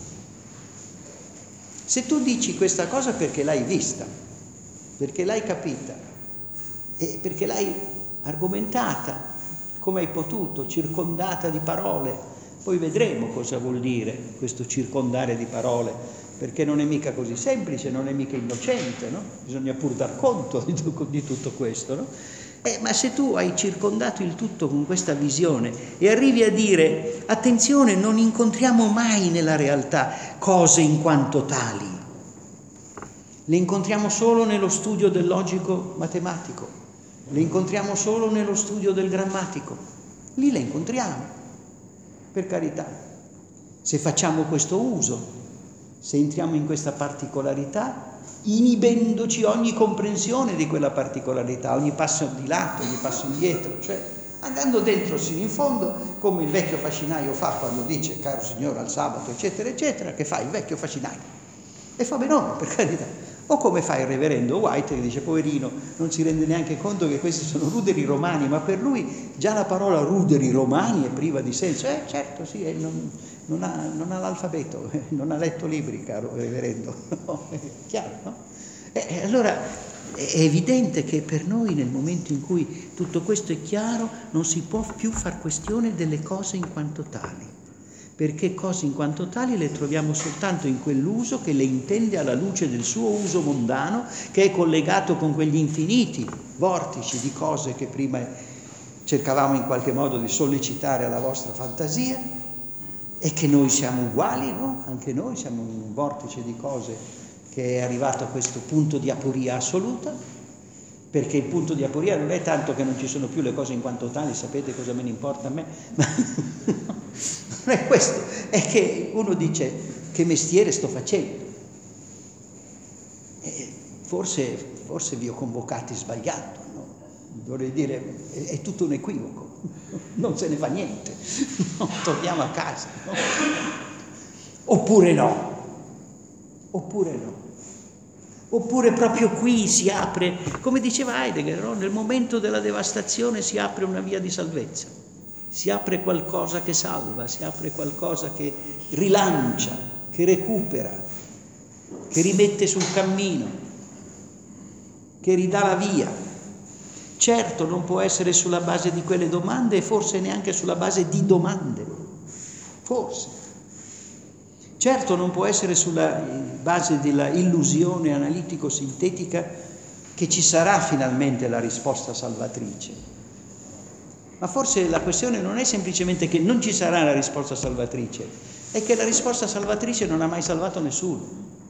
Se tu dici questa cosa perché l'hai vista, perché l'hai capita e perché l'hai argomentata come hai potuto, circondata di parole, poi vedremo cosa vuol dire questo circondare di parole, perché non è mica così semplice, non è mica innocente, no? Bisogna pur dar conto di, di tutto questo, no? Eh, ma se tu hai circondato il tutto con questa visione e arrivi a dire attenzione, non incontriamo mai nella realtà cose in quanto tali, le incontriamo solo nello studio del logico matematico, le incontriamo solo nello studio del grammatico, lì le incontriamo, per carità. Se facciamo questo uso, se entriamo in questa particolarità, inibendoci ogni comprensione di quella particolarità, ogni passo di lato, ogni passo indietro, cioè andando dentro sino in fondo, come il vecchio facinaio fa quando dice caro Signore al sabato, eccetera, eccetera, che fa il vecchio facinaio? E fa benone, per carità. O come fa il reverendo White che dice poverino, non si rende neanche conto che questi sono ruderi romani, ma per lui già la parola ruderi romani è priva di senso. Eh certo, sì, eh, non, non, ha, non ha l'alfabeto, eh, non ha letto libri, caro reverendo. No, è chiaro, no? E eh, allora è evidente che per noi nel momento in cui tutto questo è chiaro non si può più far questione delle cose in quanto tali, perché cose in quanto tali le troviamo soltanto in quell'uso che le intende alla luce del suo uso mondano, che è collegato con quegli infiniti vortici di cose che prima cercavamo in qualche modo di sollecitare alla vostra fantasia, e che noi siamo uguali, no? Anche noi siamo un vortice di cose che è arrivato a questo punto di aporia assoluta, perché il punto di aporia non è tanto che non ci sono più le cose in quanto tali, sapete cosa me ne importa a me, ma non è questo, è che uno dice che mestiere sto facendo, e forse, forse vi ho convocati sbagliando, no? Vorrei dire, è, è tutto un equivoco, non se ne fa niente, no? Torniamo a casa, no? Oppure no, oppure no. Oppure proprio qui si apre, come diceva Heidegger, no? Nel momento della devastazione si apre una via di salvezza, si apre qualcosa che salva, si apre qualcosa che rilancia, che recupera, che rimette sul cammino, che ridà la via. Certo non può essere sulla base di quelle domande e forse neanche sulla base di domande, forse. Certo non può essere sulla base della illusione analitico-sintetica che ci sarà finalmente la risposta salvatrice. Ma forse la questione non è semplicemente che non ci sarà la risposta salvatrice, è che la risposta salvatrice non ha mai salvato nessuno.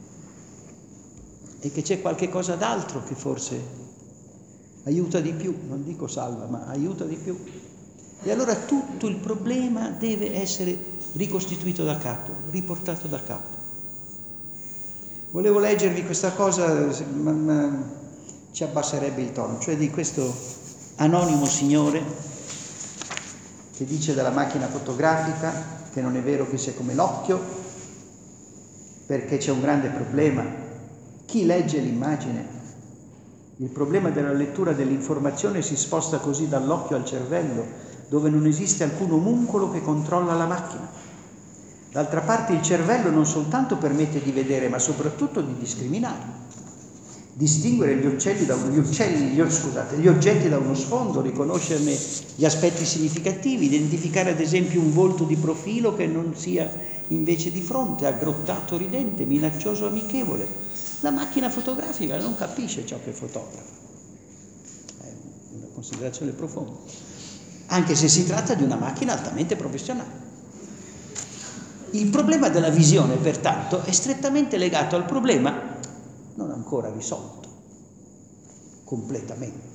E che c'è qualche cosa d'altro che forse aiuta di più, non dico salva, ma aiuta di più. E allora tutto il problema deve essere ricostituito da capo, riportato da capo. Volevo leggervi questa cosa, ma, ma ci abbasserebbe il tono, cioè di questo anonimo signore che dice della macchina fotografica che non è vero che sia come l'occhio, perché c'è un grande problema. Chi legge l'immagine? Il problema della lettura dell'informazione si sposta così dall'occhio al cervello, dove non esiste alcun omuncolo che controlla la macchina. D'altra parte il cervello non soltanto permette di vedere, ma soprattutto di discriminare, distinguere gli uccelli da gli uccelli, gli, scusate, gli oggetti da uno sfondo, riconoscerne gli aspetti significativi, identificare ad esempio un volto di profilo che non sia invece di fronte, aggrottato, ridente, minaccioso, amichevole. La macchina fotografica non capisce ciò che fotografa. È una considerazione profonda. Anche se si tratta di una macchina altamente professionale. Il problema della visione, pertanto, è strettamente legato al problema non ancora risolto, completamente.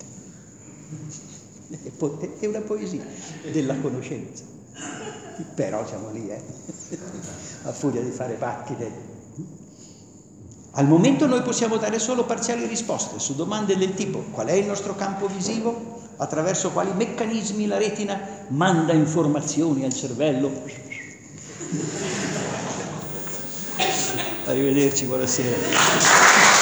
È una poesia della conoscenza. Però siamo lì, eh? A furia di fare macchine. Al momento noi possiamo dare solo parziali risposte su domande del tipo: qual è il nostro campo visivo? Attraverso quali meccanismi la retina manda informazioni al cervello? Arrivederci, buonasera.